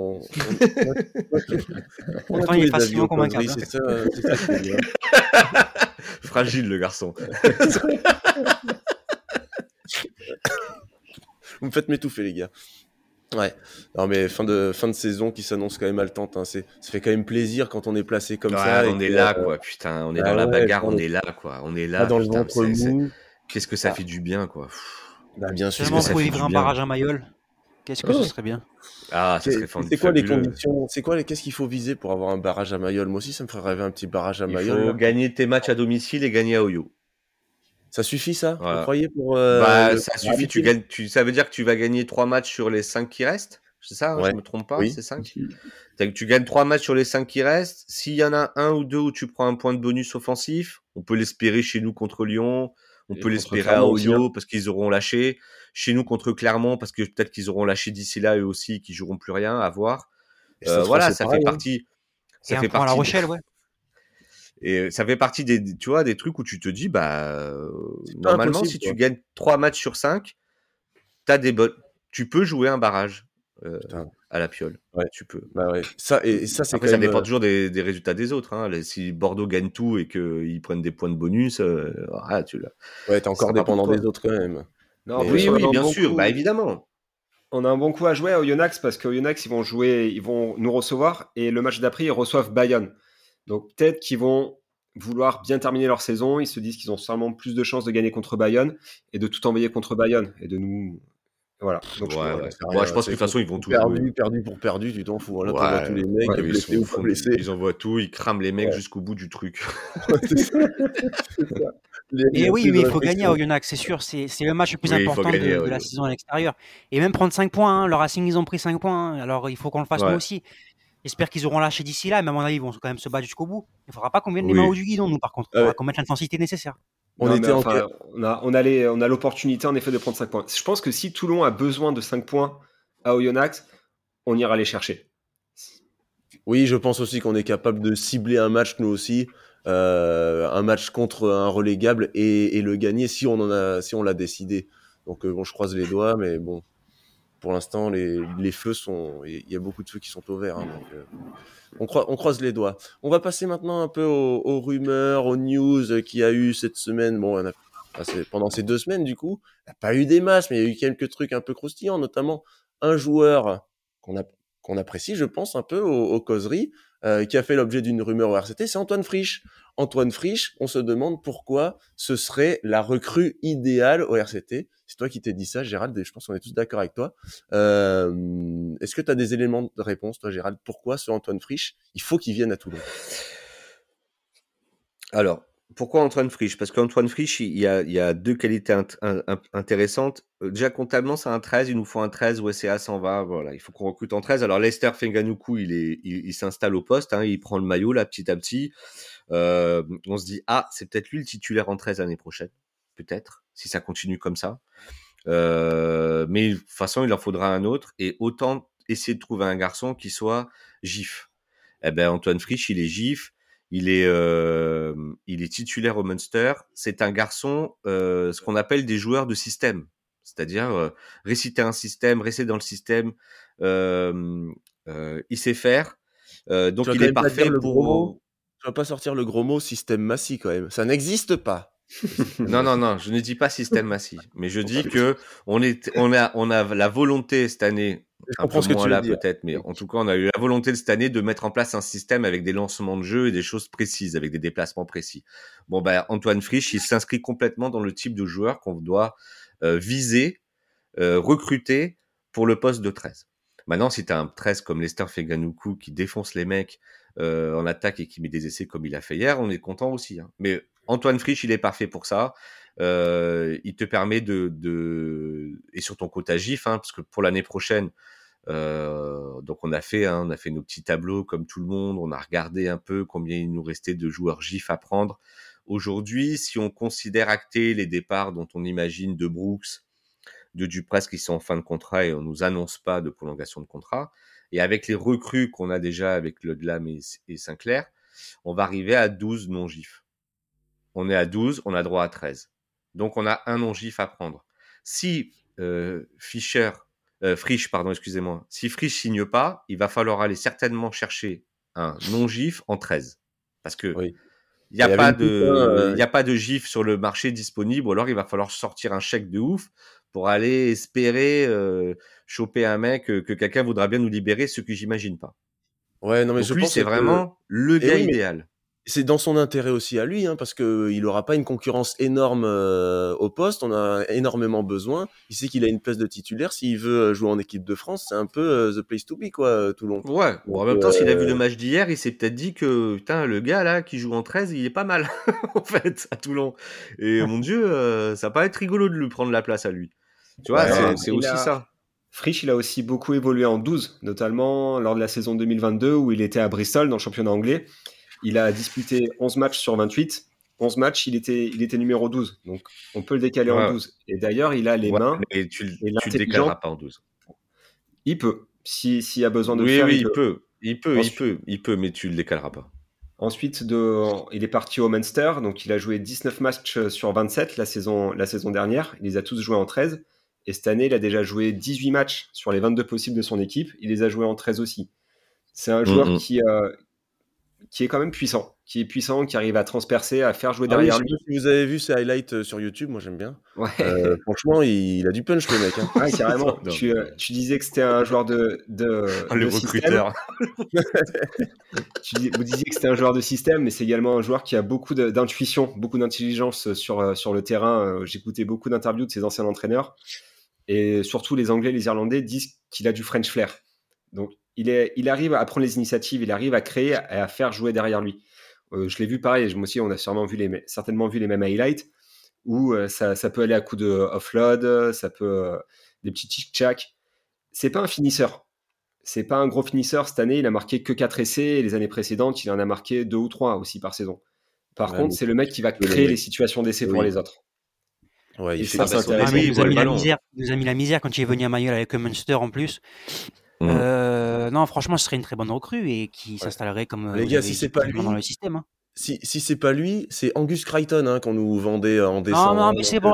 on a Pourtant, tous il est les avis facilement aux causeries, convaincable, hein. c'est ça qui est bien. Fragile le garçon. Vous me faites m'étouffer, les gars. Ouais. Non, mais fin de saison qui s'annonce quand même haletante, hein. Ça fait quand même plaisir quand on est placé comme Ouais, ça et on est que, là, quoi. Putain, on est bah dans la ouais, bagarre, on on est est là, quoi. On est pas là, dans le putain. ventre mou. Qu'est-ce que ça Ah, fait du bien, quoi. Pff, bah bien Qu'est-ce sûr. que Seulement on ça pouvait fait vivre du un bien. barrage à Mayol. Qu'est-ce que ce Oh. serait bien. Ah, ça serait C'est quoi les fabuleux. conditions? Qu'est-ce qu'il faut viser pour avoir un barrage à Mayol? Moi aussi, ça me ferait rêver un petit barrage à Il Mayol, faut là. gagner tes matchs à domicile et gagner à Oyo. Ça suffit, ça? Vous Voilà. croyez pour Bah, le ça barrage suffit. ultime? Ça veut dire que tu vas gagner 3 matchs sur les 5 qui restent. C'est ça, hein, je Ouais. me trompe pas, Oui. c'est 5. Tu gagnes 3 matchs sur les 5 qui restent. S'il y en a un ou deux où tu prends un point de bonus offensif, on peut l'espérer chez nous contre Lyon. On Et peut contre l'espérer à Clermont aussi, hein. Oyo parce qu'ils auront lâché. Chez nous contre Clermont parce que peut-être qu'ils auront lâché d'ici là eux aussi, qu'ils joueront plus rien, à voir. Et Stade Voilà, français, ça pareil, fait hein. partie. Et Ça un fait point à La partie. Rochelle, ouais. Et ça fait partie tu vois, des trucs où tu te dis, bah, C'est pas normalement, impossible, si quoi. tu gagnes 3 matchs sur 5, tu peux jouer un barrage Putain. à la Piole. Ouais. Tu peux. Bah ouais. Et ça, c'est Après, quand ça même. dépend toujours des résultats des autres, hein. Si Bordeaux gagne tout et qu'ils prennent des points de bonus, voilà, Ouais, t'es ce encore sera pas pour dépendant toi. des autres quand même. Non, en Mais plus, Oui, on a oui, un bien bon sûr, bah coup. évidemment. On a un bon coup à jouer à Oyonnax parce qu'au Oyonnax, ils vont nous recevoir et le match d'après, ils reçoivent Bayonne. Donc peut-être qu'ils vont vouloir bien terminer leur saison. Ils se disent qu'ils ont sûrement plus de chances de gagner contre Bayonne et de tout envoyer contre Bayonne et de nous. Voilà. Donc Ouais, ouais, ouais. c'est Moi, rien. je pense que C'est de toute façon, ils vont tout jouer, hein. perdu pour perdu, tu t'en fous, hein. Là, t'envoies tous Ouais, les mecs, ouais, eux, ils blessés sont au ou pas fond blessés. ils envoient tout, ils crament les mecs Ouais. jusqu'au bout du truc. C'est ça. C'est ça. Il y Et a oui, plus mais de il faut gagner à réflexion. Oyonnax, c'est sûr. C'est le match le plus Oui, il faut important gagner, de la Oyo. saison à l'extérieur. Et même prendre 5 points, hein. Le Racing, ils ont pris 5 points, hein. Alors il faut qu'on le fasse nous Ouais, aussi. J'espère qu'ils auront lâché d'ici là, mais à mon avis, ils vont quand même se battre jusqu'au bout. Il faudra pas qu'on vienne les mains au oui. du guidon, nous, par contre. Il Ah faudra ouais. qu'on mette l'intensité nécessaire. On Non, mais était en enfin, on a l'opportunité en effet de prendre 5 points. Je pense que si Toulon a besoin de 5 points à Oyonnax, on ira les chercher. Oui, je pense aussi qu'on est capable de cibler un match, nous aussi, un match contre un relégable et le gagner si on l'a décidé. Donc bon, je croise les doigts, mais bon, pour l'instant, les feux il y a beaucoup de feux qui sont au vert, hein, donc on croise les doigts. On va passer maintenant un peu aux rumeurs, aux news qu'il y a eu cette semaine. Bon, pendant ces 2 semaines, du coup, il n'y a pas eu des masses, mais il y a eu quelques trucs un peu croustillants, notamment un joueur qu'on a, qu'on apprécie, je pense, un peu aux causeries, qui a fait l'objet d'une rumeur au RCT, c'est Antoine Frisch. Antoine Frisch, on se demande pourquoi ce serait la recrue idéale au RCT. C'est toi qui t'es dit ça, Gérald, et je pense qu'on est tous d'accord avec toi. Est-ce que tu as des éléments de réponse, toi, Gérald? Pourquoi ce Antoine Frisch, il faut qu'il vienne à Toulon? Alors, pourquoi Antoine Frisch? Parce qu'Antoine Frisch, il y a 2 qualités intéressantes. Déjà, comptablement, c'est un 13. Il nous faut un 13. OSCA s'en va. Voilà, il faut qu'on recrute en 13. Alors, Lester Fenganoukou, il s'installe au poste. Hein, il prend le maillot là, petit à petit. On se dit, c'est peut-être lui le titulaire en 13 l'année prochaine. Peut-être, si ça continue comme ça. Mais de toute façon, il en faudra un autre. Et autant essayer de trouver un garçon qui soit GIF. Eh ben, Antoine Frisch, il est GIF. Il est titulaire au Munster. C'est un garçon, ce qu'on appelle des joueurs de système. C'est-à-dire réciter un système, rester dans le système. Il sait faire. Donc il est parfait pour. Tu vas pas sortir le gros mot système Massy quand même. Ça n'existe pas. Non, je ne dis pas système Massy, mais je dis que on a la volonté cette année. Je comprends ce que tu veux dire. Peut-être, mais en tout cas, on a eu la volonté de cette année de mettre en place un système avec des lancements de jeu et des choses précises, avec des déplacements précis. Bon, Antoine Frisch, il s'inscrit complètement dans le type de joueur qu'on doit viser, recruter pour le poste de 13. Maintenant, si tu as un 13 comme Lester Feganoukou qui défonce les mecs en attaque et qui met des essais comme il a fait hier, on est content aussi. Hein. Mais Antoine Frisch, il est parfait pour ça. Il te permet et sur ton quota GIF, parce que pour l'année prochaine, donc on a fait nos petits tableaux comme tout le monde, on a regardé un peu combien il nous restait de joueurs GIF à prendre. Aujourd'hui, si on considère acter les départs dont on imagine de Brooks, de Duprez qui sont en fin de contrat et on nous annonce pas de prolongation de contrat, et avec les recrues qu'on a déjà avec Le Glam et Sinclair, on va arriver à 12 non-GIF. On est à 12, on a droit à 13. Donc, on a un non-GIF à prendre. Si Frisch, si Frisch signe pas, il va falloir aller certainement chercher un non-GIF en 13. Parce que il n'y a pas de GIF sur le marché disponible, ou alors il va falloir sortir un chèque de ouf pour aller espérer choper un mec que quelqu'un voudra bien nous libérer, ce que j'imagine pas. Ouais, non, mais donc je lui, pense c'est vraiment le gars idéal. C'est dans son intérêt aussi à lui, parce qu'il n'aura pas une concurrence énorme au poste. On a énormément besoin. Il sait qu'il a une place de titulaire. S'il veut jouer en équipe de France, c'est un peu the place to be, quoi, Toulon. Ouais. Bon, en même temps, s'il a vu le match d'hier, il s'est peut-être dit que putain, le gars là qui joue en 13, il est pas mal en fait à Toulon. Et mon Dieu, ça va pas être rigolo de lui prendre la place à lui. Tu vois, c'est aussi ça. Frisch, il a aussi beaucoup évolué en 12, notamment lors de la saison 2022 où il était à Bristol dans le championnat anglais. Il a disputé 11 matchs sur 28. 11 matchs, il était numéro 12. Donc, on peut le décaler en 12. Et d'ailleurs, il a les mains. Et tu le décaleras pas en 12. Il peut. S'il y a besoin de le faire. Oui, il peut, mais tu le décaleras pas. Ensuite, il est parti au Munster. Donc, il a joué 19 matchs sur 27 la saison dernière. Il les a tous joués en 13. Et cette année, il a déjà joué 18 matchs sur les 22 possibles de son équipe. Il les a joués en 13 aussi. C'est un joueur qui est quand même puissant, qui arrive à transpercer, à faire jouer derrière lui. Si vous avez vu ses highlights sur YouTube, moi j'aime bien. Ouais. Franchement, il a du punch le mec. Ouais, carrément. Tu disais que c'était un joueur de le recruteur. Vous disiez que c'était un joueur de système, mais c'est également un joueur qui a beaucoup d'intuition, beaucoup d'intelligence sur le terrain. J'écoutais beaucoup d'interviews de ses anciens entraîneurs. Et surtout, les Anglais, les Irlandais disent qu'il a du French flair. Donc, il arrive à prendre les initiatives, il arrive à créer et à faire jouer derrière lui. Je l'ai vu pareil, moi aussi, on a certainement vu les mêmes highlights où ça peut aller à coup de offload, ça peut des petits tic-tac. C'est pas un finisseur. C'est pas un gros finisseur. Cette année, il a marqué que 4 essais et les années précédentes, il en a marqué 2 ou 3 aussi par saison. Par contre, c'est le mec qui va créer les situations d'essai pour les autres. Ouais, il nous a mis la misère quand il est venu à Mayol avec le Munster en plus. Non, franchement, ce serait une très bonne recrue et qui s'installerait comme les gars, si c'est pas lui dans le système. Si c'est pas lui, c'est Angus Crichton qu'on nous vendait en décembre. Non, mais c'est bon.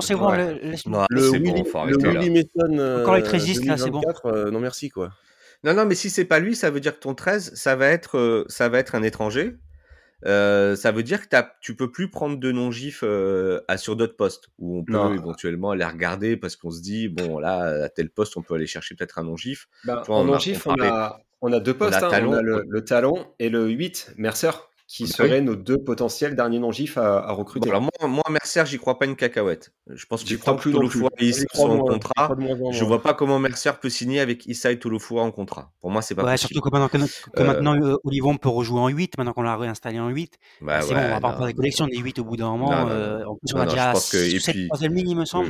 Le Willie Mason. Encore les 13 là, c'est bon. Non, merci quoi. Non, mais si c'est pas lui, ça veut dire que ton 13, ça va être un étranger. Ça veut dire que tu peux plus prendre de non-gif sur d'autres postes où on peut éventuellement aller regarder parce qu'on se dit bon là à tel poste on peut aller chercher peut-être un non-gif. En non-gif on a 2 postes, on a le talon et le 8 Mercer qui seraient nos 2 potentiels derniers non-gif à recruter. Bon, alors moi Mercer j'y crois pas une cacahuète. Je pense que tant que Touloufoua et Issa sont en contrat, je vois pas comment Mercer peut signer avec Issa et Touloufoua en contrat. Pour moi c'est pas possible. Surtout que maintenant Olivon peut rejouer en 8 maintenant qu'on l'a réinstallé en 8. C'est bon, on va pas faire des collections des 8 au bout d'un moment. En plus on a déjà 7 troisième ligne il me semble.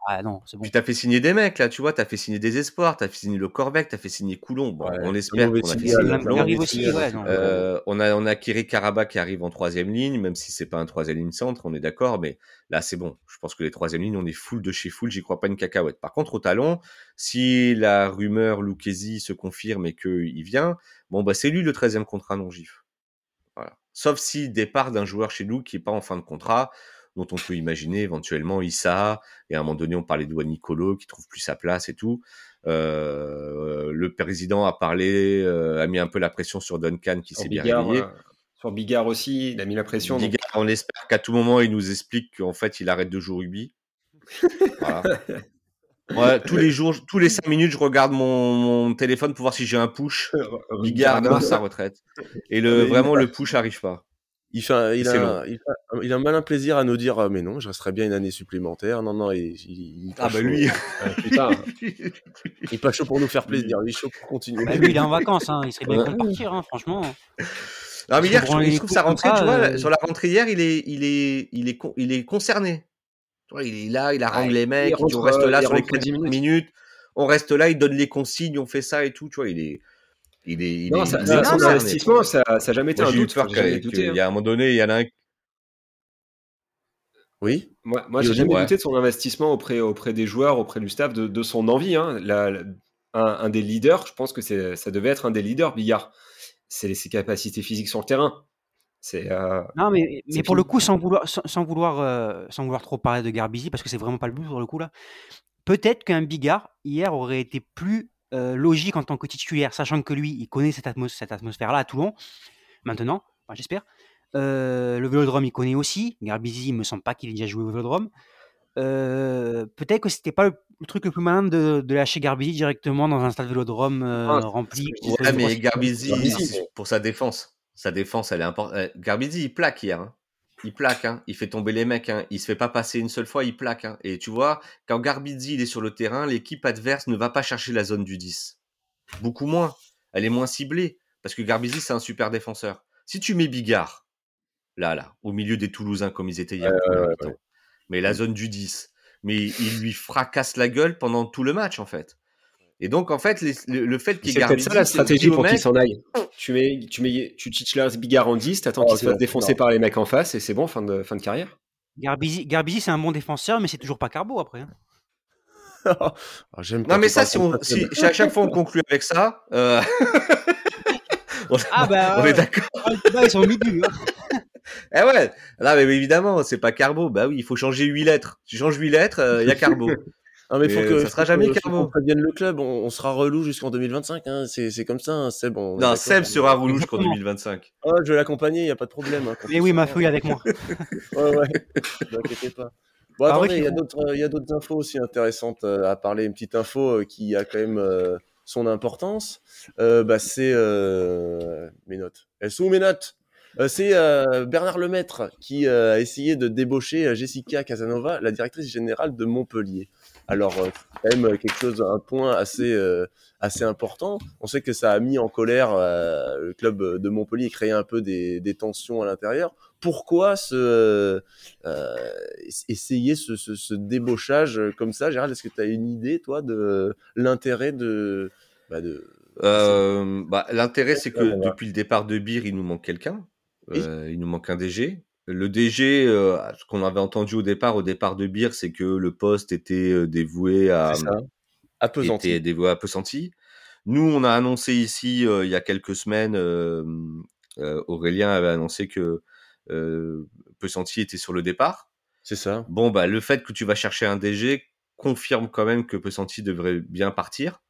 Ah non, c'est bon. Puis t'as fait signer des mecs là, tu vois, t'as fait signer des espoirs, t'as fait signer Le Corbec, t'as fait signer Coulon. Bon, Ouais, on un espère mauvais qu'on a fait signal, signer un Coulon. Arrive mauvais aussi, signal, ouais, c'est non. que- On a Kiri Karabakh qui arrive en troisième ligne, même si c'est pas un troisième ligne centre, on est d'accord, mais là c'est bon. Je pense que les troisième lignes, on est full de chez full, j'y crois pas une cacahuète. Par contre, au talon, si la rumeur Lucchesi se confirme et qu'il vient, bon bah c'est lui le 13e contrat non gif. Voilà. Sauf si départ d'un joueur chez nous qui est pas en fin de contrat, dont on peut imaginer éventuellement Issa, et à un moment donné on parlait de Nicolo qui trouve plus sa place et tout. Le président a parlé, a mis un peu la pression sur Duncan qui s'est bien réveillé. Sur Bigard aussi, il a mis la pression. Donc... Bigard, on espère qu'à tout moment il nous explique qu'en fait il arrête de jouer au rugby. Voilà. Ouais, tous les jours, tous les 5 minutes, je regarde mon téléphone pour voir si j'ai un push. Bigard annonce sa retraite. Et vraiment, le push arrive pas. Il a un malin plaisir à nous dire mais non, je resterai bien une année supplémentaire. Non, il est pas chaud. Lui. Putain. Il est pas chaud pour nous faire plaisir. Il est chaud pour continuer. Bah, lui, il est en vacances, hein. Il serait bien temps de partir, hein, franchement. Non, mais hier, branler je les trouve couilles sa comme rentrée, ça, tu vois, sur la rentrée hier, il est concerné. Tu vois, il est là, il harangue les mecs, il dit on reste là sur les 10 minutes, on reste là, il donne les consignes, on fait ça et tout, tu vois, son investissement, ça n'a jamais été un doute. J'ai peur qu'il y a un moment donné, il y en a un. Oui. Moi j'ai jamais douté de son investissement auprès des joueurs, auprès du staff, de son envie. Hein. Un des leaders, je pense que ça devait être un des leaders, Bigard. C'est ses capacités physiques sur le terrain. Non, mais pour le coup, sans vouloir trop parler de Garbisi, parce que c'est vraiment pas le but pour le coup là. Peut-être qu'un Bigard hier aurait été plus logique en tant que titulaire, sachant que lui, il connaît cette atmosphère-là à Toulon. Maintenant, enfin, j'espère. Le Vélodrome, il connaît aussi. Garbisi, il me semble pas qu'il ait déjà joué au Vélodrome. Peut-être que c'était pas le truc le plus malin de lâcher Garbisi directement dans un stade Vélodrome rempli. Ouais, mais Garbisi, pour sa défense, elle est importante. Garbisi, il plaque hier. Hein. Il plaque, hein. Il fait tomber les mecs. Hein. Il se fait pas passer une seule fois, il plaque. Hein. Et tu vois, quand Garbisi il est sur le terrain, l'équipe adverse ne va pas chercher la zone du 10. Beaucoup moins. Elle est moins ciblée. Parce que Garbisi, c'est un super défenseur. Si tu mets Bigard, là, au milieu des Toulousains comme ils étaient hier, mais la zone du 10, mais il lui fracasse la gueule pendant tout le match, en fait. Et donc, en fait, le fait qu'il y ait Garbisi, c'est peut-être ça la stratégie pour qu'il s'en aille. Tu titulaires Bigard en 10, t'attends qu'il se fasse défoncer par les mecs en face, et c'est bon, fin de carrière. Garbisi, c'est un bon défenseur, mais c'est toujours pas Carbo après. J'aime non, mais ça, si à chaque fois on conclut avec ça, on est d'accord. Ils sont au milieu. Eh ouais, là, mais évidemment, c'est pas Carbo. Bah oui, il faut changer 8 lettres. Tu changes 8 lettres, il y a Carbo. Non, mais ça sera jamais Carbo. On prévienne le club, on sera relou jusqu'en 2025. Hein. C'est comme ça, hein, Seb. Non, Seb sera relou jusqu'en 2025. Oh, je vais l'accompagner, il n'y a pas de problème. Hein, mais oui, ma feuille avec moi. ouais, ne t'inquiétez pas. Bon, attendez, il y a d'autres infos aussi intéressantes à parler. Une petite info qui a quand même son importance. C'est mes notes. Elles sont où mes notes? C'est Bernard Lemaître qui a essayé de débaucher Jessica Casanova, la directrice générale de Montpellier. Alors, quand même un point assez important. On sait que ça a mis en colère le club de Montpellier et créé un peu des tensions à l'intérieur. Pourquoi essayer ce débauchage comme ça, Gérald? Est-ce que tu as une idée, toi, de l'intérêt l'intérêt, c'est que depuis le départ de Bir, il nous manque quelqu'un. Il nous manque un DG. Le DG, ce qu'on avait entendu au départ de Bir, c'est que le poste était dévoué à Pesanti. Nous, on a annoncé ici, il y a quelques semaines, Aurélien avait annoncé que Pesanti était sur le départ. C'est ça. Bon, le fait que tu vas chercher un DG confirme quand même que Pesanti devrait bien partir.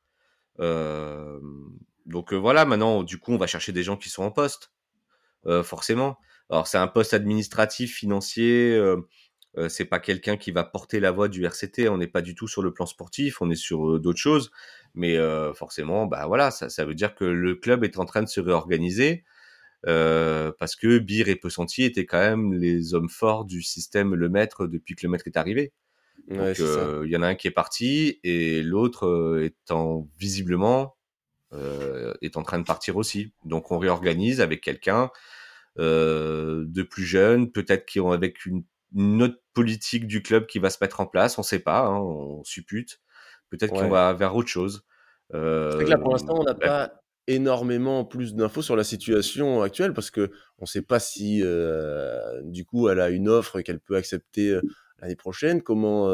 Donc voilà, maintenant, du coup, on va chercher des gens qui sont en poste. Forcément. Alors c'est un poste administratif, financier, c'est pas quelqu'un qui va porter la voix du RCT, on n'est pas du tout sur le plan sportif, on est sur d'autres choses, mais forcément, voilà, ça veut dire que le club est en train de se réorganiser, parce que Bir et Pesanti étaient quand même les hommes forts du système Lemaître depuis que Lemaître est arrivé. Donc il y en a un qui est parti et l'autre visiblement est en train de partir aussi. Donc on réorganise avec quelqu'un de plus jeune, peut-être avec une autre politique du club qui va se mettre en place. On sait pas, hein, on suppute. Peut-être qu'on Ouais. va vers autre chose. C'est vrai que là, pour l'instant, on n'a Bah, pas énormément plus d'infos sur la situation actuelle parce que on ne sait pas si, du coup, elle a une offre qu'elle peut accepter l'année prochaine.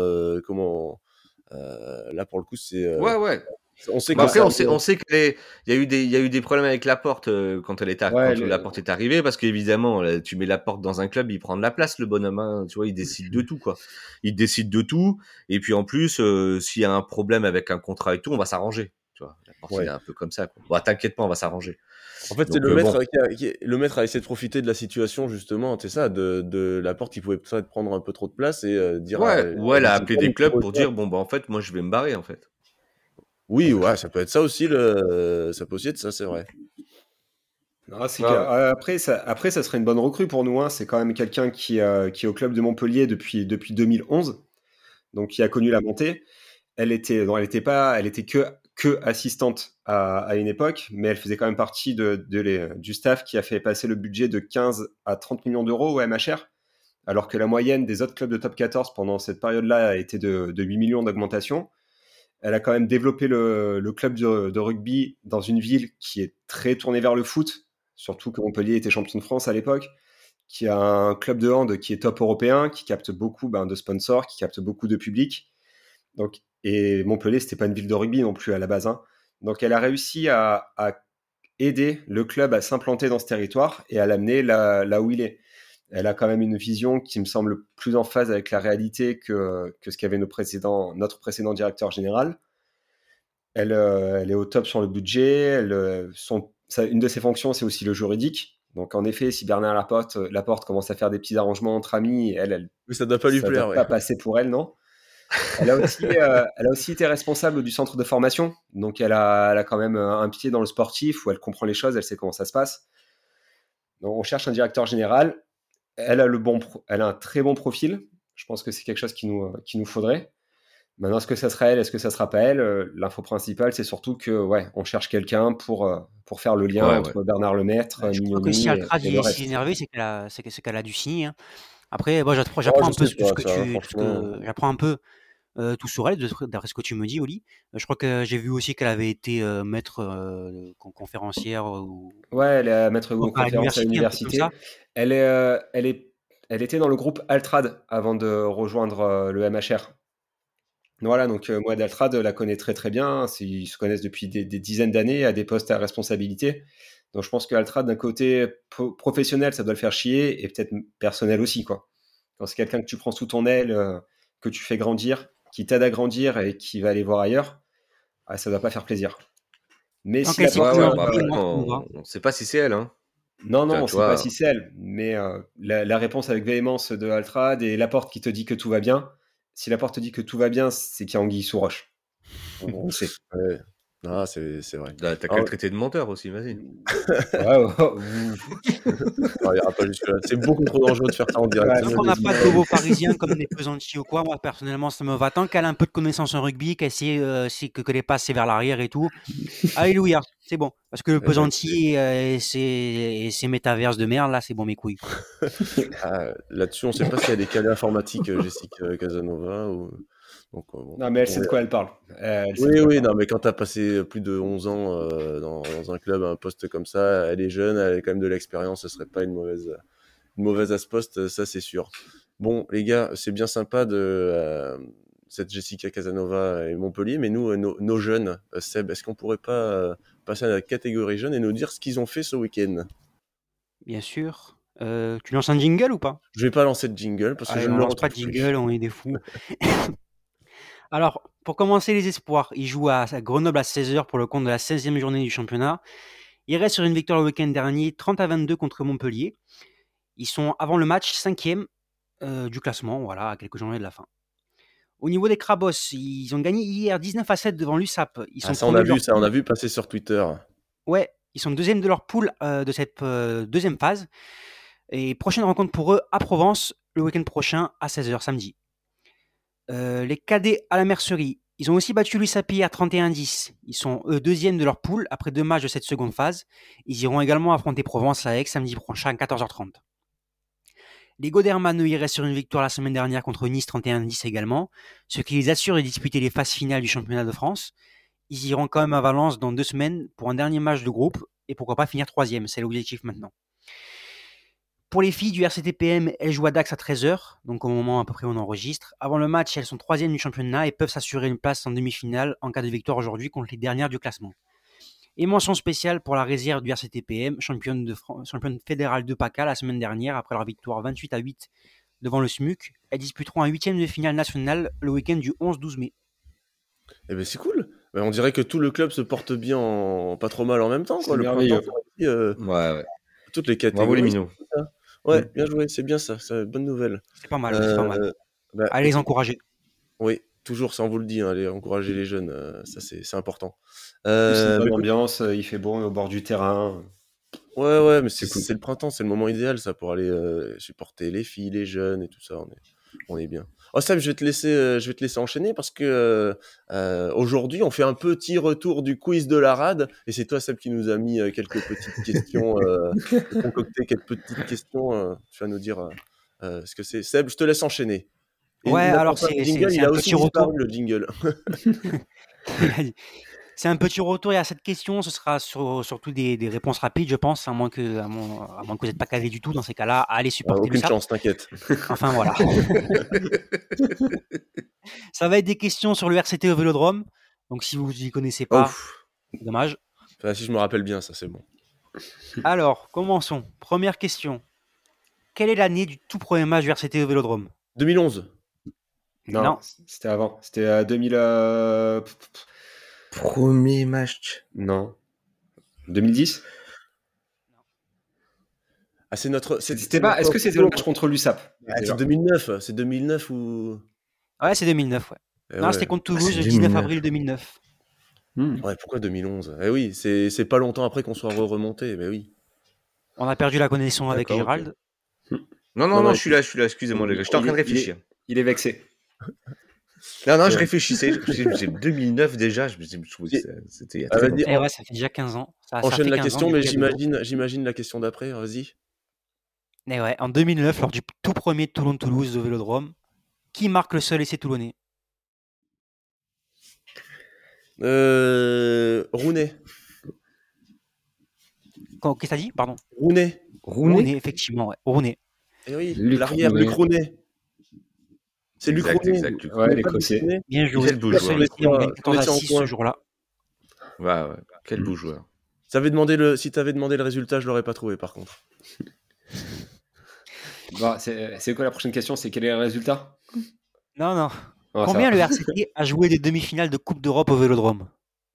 Là, pour le coup, ouais. on sait Bah que après, ça. on sait il y a eu des problèmes avec Laporte quand Ouais, Laporte est arrivé, parce qu'évidemment, là, tu mets Laporte dans un club, il prend de la place, le bonhomme, hein, tu vois, il décide de tout, quoi. Il décide de tout, et puis en plus, s'il y a un problème avec un contrat et tout, on va s'arranger, tu vois. Laporte, il est Ouais. un peu comme ça, quoi. Bon, t'inquiète pas, on va s'arranger. En fait, c'est Donc, le maître bon. le maître a essayé de profiter de la situation, justement, c'est ça, de Laporte qui pouvait peut-être prendre un peu trop de place et dire Ouais, ou à elle a Jessica, appelé des nous clubs propose pour ça. dire, bon, bah, en fait, moi, je vais me barrer, en fait. Oui, ouais, ça peut être ça aussi, ça peut aussi être ça, c'est vrai. Non, c'est Ouais, ouais. après, ça serait une bonne recrue pour nous, hein. C'est quand même quelqu'un qui est au club de Montpellier depuis 2011, donc qui a connu la montée. Elle était, non, elle était que assistante à une époque, mais elle faisait quand même partie du staff qui a fait passer le budget de 15 à 30 millions d'euros au MHR, alors que la moyenne des autres clubs de top 14 pendant cette période-là était de 8 millions d'augmentation. Elle a quand même développé le club de rugby dans une ville qui est très tournée vers le foot, surtout que Montpellier était champion de France à l'époque, qui a un club de hand qui est top européen, qui capte beaucoup de sponsors, qui capte beaucoup de public. Donc, et Montpellier, c'était pas une ville de rugby non plus à la base, hein. Donc elle a réussi à aider le club à s'implanter dans ce territoire et à l'amener là où il est. Elle a quand même une vision qui me semble plus en phase avec la réalité que ce qu'avait notre précédent directeur général. Elle est au top sur le budget. Une de ses fonctions, c'est aussi le juridique. Donc, en effet, si Bernard Laporte commence à faire des petits arrangements entre amis, Mais ça doit pas lui ça ne plaire, doit ouais. pas passer pour elle, non? Elle a aussi été responsable du centre de formation. Donc, elle a quand même un pied dans le sportif où elle comprend les choses, elle sait comment ça se passe. Donc, on cherche un directeur général. Elle a un très bon profil. Je pense que c'est quelque chose qu'il nous faudrait. Maintenant, est-ce que ça sera elle, est-ce que ça sera pas elle? L'info principale, c'est surtout que, ouais, on cherche quelqu'un pour faire le lien Ouais, ouais. entre Bernard Lemaître, Je crois que si Mignoni Altrad et il le est si reste. énervé, c'est qu'elle a dû signer, hein. Après, moi, Oh, j'apprends je un peu sais pas, ça, hein, franchement. j'apprends un peu tout sur elle, d'après ce que tu me dis, Oli. Je crois que j'ai vu aussi qu'elle avait été maître conférencière ou Ouais, elle est à maître de à conférence à l'université, un truc comme ça. l'université. Elle est, euh, elle est, elle était dans le groupe Altrad avant de rejoindre le MHR. Voilà, donc moi, d'Altrad la connaît très très bien. Ils se connaissent depuis des dizaines d'années à des postes à responsabilité. Donc je pense que Altrad, d'un côté professionnel, ça doit le faire chier, et peut-être personnel aussi, quoi. Quand c'est quelqu'un que tu prends sous ton aile, que tu fais grandir, qui t'aide à grandir et qui va aller voir ailleurs, ça doit pas faire plaisir. Mais Tant si qu'elle la sait Ouais, porte, ouais, comment bah rugby, après, moi, ça me va. on sait pas si c'est elle, hein. non, non, on Tu sait pas vois. si c'est elle, mais la réponse avec véhémence de Altrad et Laporte qui te dit que tout va bien. Si Laporte te dit que tout va bien, c'est qu'il y a anguille sous roche. On le sait. Ouais. Ah, c'est vrai. T'as qu'à Alors, le traiter de menteur aussi, vas-y. Ouais, on ira pas jusque-là. C'est beaucoup trop dangereux de faire ça en direct. ouais, Tant c'est qu'on n'a pas de ouais. bobos parisiens comme des pesantis ou quoi, moi personnellement ça me va. Tant qu'elle a un peu de connaissance en rugby, qu'elle sait que les passes c'est vers l'arrière et tout, alléluia, c'est bon. Parce que le Ouais, pesanti et ses métaverses de merde là, c'est bon mes couilles. là-dessus, on sait pas si elle est calée informatique, Jessica Casanova. Donc, bon, Non, mais elle on sait de verra. quoi elle parle. Elle sait de Oui, quoi elle oui, parle. non, mais quand tu as passé plus de 11 ans dans un club, à un poste comme ça, elle est jeune, elle a quand même de l'expérience, ce serait pas une mauvaise à ce poste, ça c'est sûr. Bon, les gars, c'est bien sympa cette Jessica Casanova et Montpellier, mais nous, nos jeunes, Seb, est-ce qu'on pourrait pas passer à la catégorie jeune et nous dire ce qu'ils ont fait ce week-end? Bien sûr. Tu lances un jingle ou pas? Je vais pas lancer de jingle parce que je Allez, ne on le lance pas retrouve de plus. jingle, on est des fous. Alors, pour commencer les espoirs, ils jouent à Grenoble à 16h pour le compte de la 16e journée du championnat. Ils restent sur une victoire le week-end dernier, 30-22 contre Montpellier. Ils sont avant le match 5e du classement, voilà, à quelques journées de la fin. Au niveau des Crabos, ils ont gagné hier 19-7 devant l'USAP. Ils Ah, sont premiers de leur on a poule. vu passer sur Twitter. Ouais, ils sont deuxième de leur poule de cette deuxième phase. Et prochaine rencontre pour eux à Provence le week-end prochain à 16h samedi. Les cadets à la mercerie, ils ont aussi battu l'USAP hier 31-10. Ils sont deuxième de leur poule après 2 matchs de cette seconde phase. Ils iront également affronter Provence à Aix samedi prochain à 14h30. Les Goderman, eux, ils restent sur une victoire la semaine dernière contre Nice 31-10 également, ce qui les assure de disputer les phases finales du championnat de France. Ils iront quand même à Valence dans 2 semaines pour un dernier match de groupe et pourquoi pas finir 3e, c'est l'objectif maintenant. Pour les filles du RCTPM, elles jouent à Dax à 13h, donc au moment à peu près où on enregistre. Avant le match, elles sont 3e du championnat et peuvent s'assurer une place en demi-finale en cas de victoire aujourd'hui contre les dernières du classement. Et mention spéciale pour la réserve du RCTPM, championne fédérale de PACA la semaine dernière après leur victoire 28-8 devant le SMUC. Elles disputeront un 8e de finale nationale le week-end du 11-12 mai. Eh ben c'est cool. Ben, on dirait que tout le club se porte bien, pas trop mal en même temps. Quoi. C'est Le merveilleux. printemps, Ouais. toutes les Bravo les catégories. minots. Ouais, bien joué, c'est bien ça, c'est une bonne nouvelle. C'est pas mal, c'est pas mal. Bah, Allez les encourager. Oui, toujours, ça on vous le dit, allez encourager les jeunes, ça c'est important. C'est une bonne mais- ambiance, il fait bon, on est au bord du terrain. Ouais, mais C'est cool. c'est le printemps, c'est le moment idéal ça pour aller supporter les filles, les jeunes et tout ça, on est bien. Oh Sam, je vais te laisser enchaîner parce que aujourd'hui on fait un petit retour du quiz de la rade et c'est toi Seb qui nous a mis quelques petites questions, concocté quelques petites questions. Tu vas nous dire ce que c'est. Seb, je te laisse enchaîner. Et Ouais, il n'a alors pas de c'est jingle, il un a aussi petit retour. disparu le jingle. C'est un petit retour et à cette question, ce sera surtout des réponses rapides, je pense, à moins que vous n'êtes pas calé du tout dans ces cas-là. Allez supporter Aucune l'USAP. chance, t'inquiète. Enfin voilà. Ça va être des questions sur le RCT au Vélodrome. Donc si vous y connaissez pas, dommage. Enfin, si je me rappelle bien, ça c'est bon. Alors, commençons. Première question. Quelle est l'année du tout premier match du RCT au Vélodrome? 2011. Non. C'était avant. C'était à 2000. Premier match. Non. 2010. Ah, c'est notre. C'était pas. Est-ce que c'était le match contre l'USAP? C'est 2009. C'est 2009 ou. Ouais, c'est 2009. Ouais. Non, c'était contre Toulouse c'est le 19 2009. avril 2009. Ouais, pourquoi 2011? Eh oui, c'est pas longtemps après qu'on soit remonté, mais oui. On a perdu la connexion avec D'accord, Gérald. Non, je suis là, excusez-moi les gars, j'étais en train de réfléchir. Il est vexé. Non, je réfléchissais, c'est 2009 déjà, je me suis dit, c'était il y a très vas-y, longtemps. Ouais, ça fait déjà 15 ans. Ça enchaîne fait la 15 question, ans, mais du coup, il y a 2 ans. j'imagine la question d'après, vas-y. Et ouais, en 2009, lors du tout premier Toulon-Toulouse au Vélodrome, qui marque le seul essai toulonnais? Rounet. Qu'est-ce que t'as dit? Pardon. Rounet. Rounet, effectivement, ouais. Rounet. Eh oui, Luc l'arrière, Rounet. Luc Rounet. C'est Luc Exact, Rounet. exact, Luc Vous connaissez pas l'Écossais. Luc Rounet Bien joué. Quel beau Le joueur. seul essai, on gagne Je le mettais 14-6 en ce jour-là. Ouais, quel beau joueur. Si t'avais demandé le résultat, je l'aurais pas trouvé par contre. Bon, c'est quoi la prochaine question? C'est quel est le résultat? Non. Oh, Combien ça le va. RCT a joué des demi-finales de Coupe d'Europe au Vélodrome?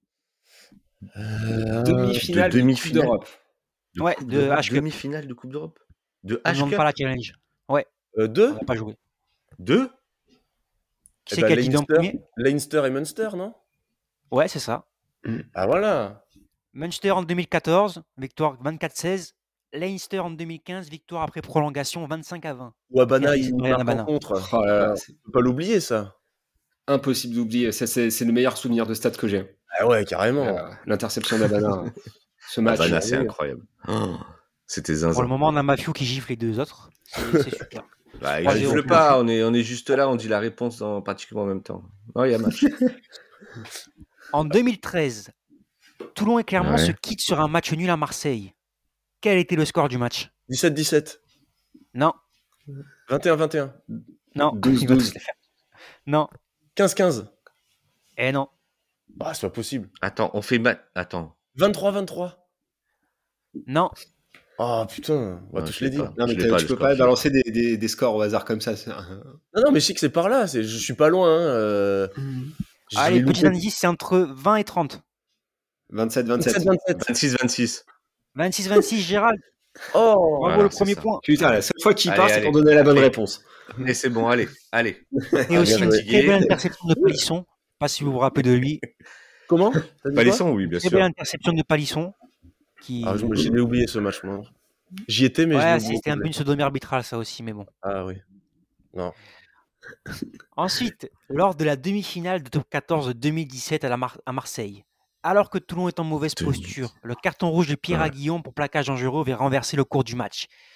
Demi-finale de de Coupe demi-finale. d'Europe. Ouais, de H-Cup. Demi-finale de Coupe d'Europe. De On ne demande H-Cup. pas la challenge. Ouais, Deux on n'a pas joué. 2. Qui c'est qui a dit en premier? Leinster et Munster, non? Ouais, c'est ça. Ah voilà. Munster en 2014, victoire 24-16. Leinster en 2015, victoire après prolongation 25-20. Ou Abana, Qui a il dit marque Abana. en contre. Oh là là, On c'est peut pas l'oublier, ça. impossible d'oublier. Ça, c'est le meilleur souvenir de stade que j'ai. Ah ouais, carrément. L'interception d'Abana. Ce match. Abana, c'est incroyable. Oh, c'était zinzin. Pour le moment, on a Mafiou qui gifle les deux autres. C'est super. Bah, il 3-0. gifle pas, on est juste là, on dit la réponse pratiquement en même temps. Non, il y a match. En 2013, Toulon et Clermont Ouais. se quittent sur un match nul à Marseille. Quel était le score du match? 17-17. Non, 21-21. non. 12-12. Il va tous les faire. Non, 15-15. non. Bah, c'est pas possible. Attends, on fait match. Attends. 23-23. Non, Ah putain, Ouais, je je l'ai l'ai dit. pas. Non, mais Je l'ai pas, tu le peux score, pas je l'ai balancer des scores au hasard comme ça. Non, mais je sais que c'est par là. Je suis pas loin. Hein, je allez, l'ai petit loupé. indice, c'est entre 20 et 30. 27-27. 27-27. 26-26. 26-26, Gérald. Oh, Bravo, Voilà, le c'est premier ça. point. Putain, la seule fois qu'il Allez, part, c'est allez. pour donner la bonne Allez. réponse. Mais c'est bon, allez. Et aussi bien une joué. très belle interception de Palisson. Je sais pas si vous vous rappelez de lui. comment? T'as dit Pas les quoi sons, oui, bien Très sûr. belle interception de Palisson. Qui... Ah, je l'ai oublié ce match, moi. J'y étais, mais je l'ai Ouais, oublié. c'était un peu une sodomie arbitrale, ça aussi, mais bon. Ah oui. Non. Ensuite, lors de la demi-finale de top 14 de 2017 à Marseille, alors que Toulon est en mauvaise posture, le carton rouge de Pierre Ouais. Aguillon pour plaquage dangereux avait renversé le cours du match.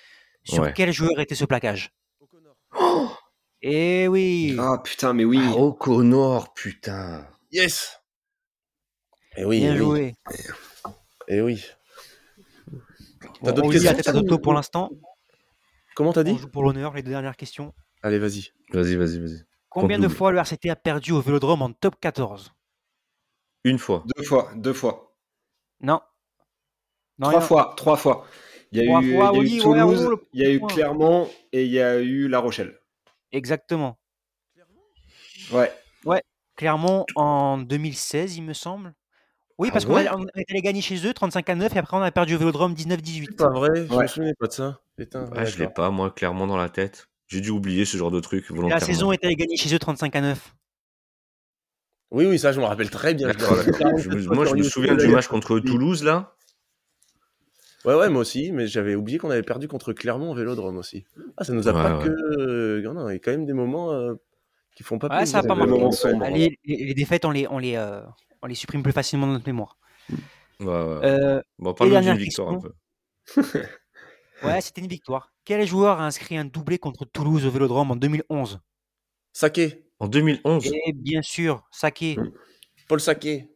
Sur Ouais. quel joueur était ce plaquage? Oh, Eh oui. Ah putain, mais oui. O'Connor, putain. Yes. Et oui, Bien et oui, joué. et oui. T'as Bon, d'autres on lit à questions, tête à Sam, d'auto pour ou- l'instant. Comment t'as On dit? joue pour l'honneur, les deux dernières questions. Allez, vas-y. Vas-y. Combien Compte de double. fois le RCT a perdu au Vélodrome en top 14? Une fois. 2 fois. Non. Non, 3 fois. Il y a 3 eu, fois, il y a eu Oli, ouais, Toulouse, oh, le il y a eu point. Clermont et il y a eu La Rochelle. Exactement. Ouais. Ouais. Clermont en 2016, il me semble. Oui, Ah parce qu'on ouais? on est allé gagner chez eux 35-9 et après on a perdu au Vélodrome 19-18. C'est pas vrai, je me Ouais. souvenais pas de ça. Putain, Ah, je l'ai d'accord. pas, moi, clairement dans la tête. J'ai dû oublier ce genre de truc La volontairement. saison est allé gagner chez eux 35-9. Oui, ça, je me rappelle très bien. D'accord. Moi, je me souviens du match contre Toulouse, là. Ouais, moi aussi, mais j'avais oublié qu'on avait perdu contre Clermont au Vélodrome aussi. Ah, ça nous a pas Ouais. que... Non, il y a quand même des moments qui font pas Ouais, ça plaisir. a pas Des marqué. moments sombres. Les défaites, on les supprime plus facilement de notre mémoire. Ouais. Euh, Bon, et parle-nous dernière d'une victoire un question. peu. Ouais, c'était une victoire. Quel joueur a inscrit un doublé contre Toulouse au Vélodrome en 2011? Saké, En 2011. Et bien sûr, Saké. Paul Saké.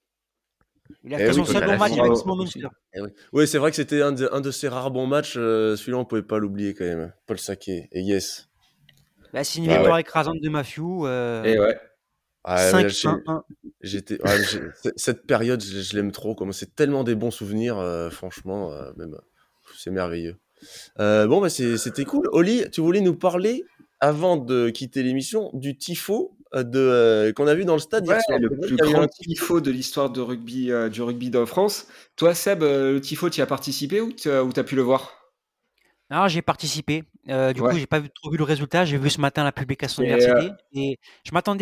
Il a Eh fait oui, son Paul second Galassi, match avec bravo. Simon Munster. Oui, c'est vrai que c'était un de ses rares bons matchs. Celui-là, on pouvait pas l'oublier quand même. Paul Saké. Et yes. Bah, c'est une Ah victoire écrasante de Mafiou. Et ouais. Ah, mais là, 5-1-1. cette période, je l'aime trop. C'est tellement des bons souvenirs, franchement, c'est merveilleux. Bon, bah, c'était cool. Oli, tu voulais nous parler, avant de quitter l'émission, du tifo qu'on a vu dans le stade hier Ouais, soir. le C'est vrai plus qu'il y a eu un grand tifo de l'histoire de rugby, du rugby de France. Toi, Seb, le tifo, tu y as participé ou t'as pu le voir? Alors, j'ai participé. Du coup, Ouais. j'ai pas trop vu le résultat. J'ai vu ce matin la publication de Et, l'université. Et je m'attendais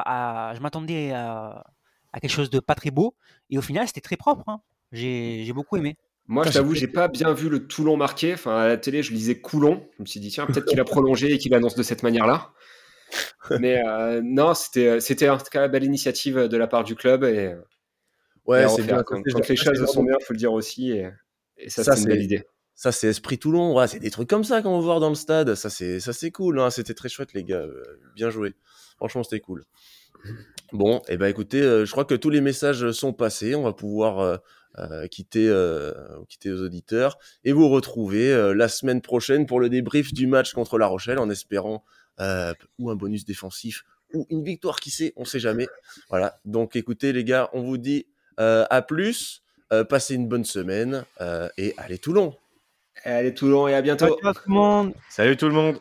à quelque chose de pas très beau. Et au final, c'était très propre, hein. J'ai beaucoup aimé. moi, je Putain, t'avoue, j'ai pas bien vu le Toulon marqué. Enfin, à la télé, je lisais Coulon. Je me suis dit, tiens, peut-être qu'il a prolongé et qu'il annonce de cette manière-là. Mais non, c'était en tout cas belle initiative de la part du club. Et Ouais, à c'est bien. refaire. Quand les choses sont bien, il faut le dire aussi. Et ça, Ça, c'était une belle idée. Ça, c'est Esprit Toulon. Ouais, c'est des trucs comme ça qu'on va voir dans le stade. Ça, c'est cool, hein. C'était très chouette, les gars. Bien joué. Franchement, c'était cool. Bon, et ben écoutez, je crois que tous les messages sont passés. On va pouvoir quitter aux auditeurs et vous retrouver la semaine prochaine pour le débrief du match contre La Rochelle, en espérant ou un bonus défensif ou une victoire, qui sait, on sait jamais. Voilà. Donc, écoutez, les gars, on vous dit à plus. Passez une bonne semaine et allez Toulon. Allez, Toulon, et à bientôt. Ciao, ciao, tout le monde. Salut tout le monde.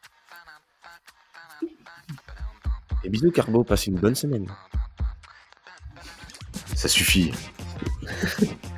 Et bisous Carbo, passez une bonne semaine. Ça suffit.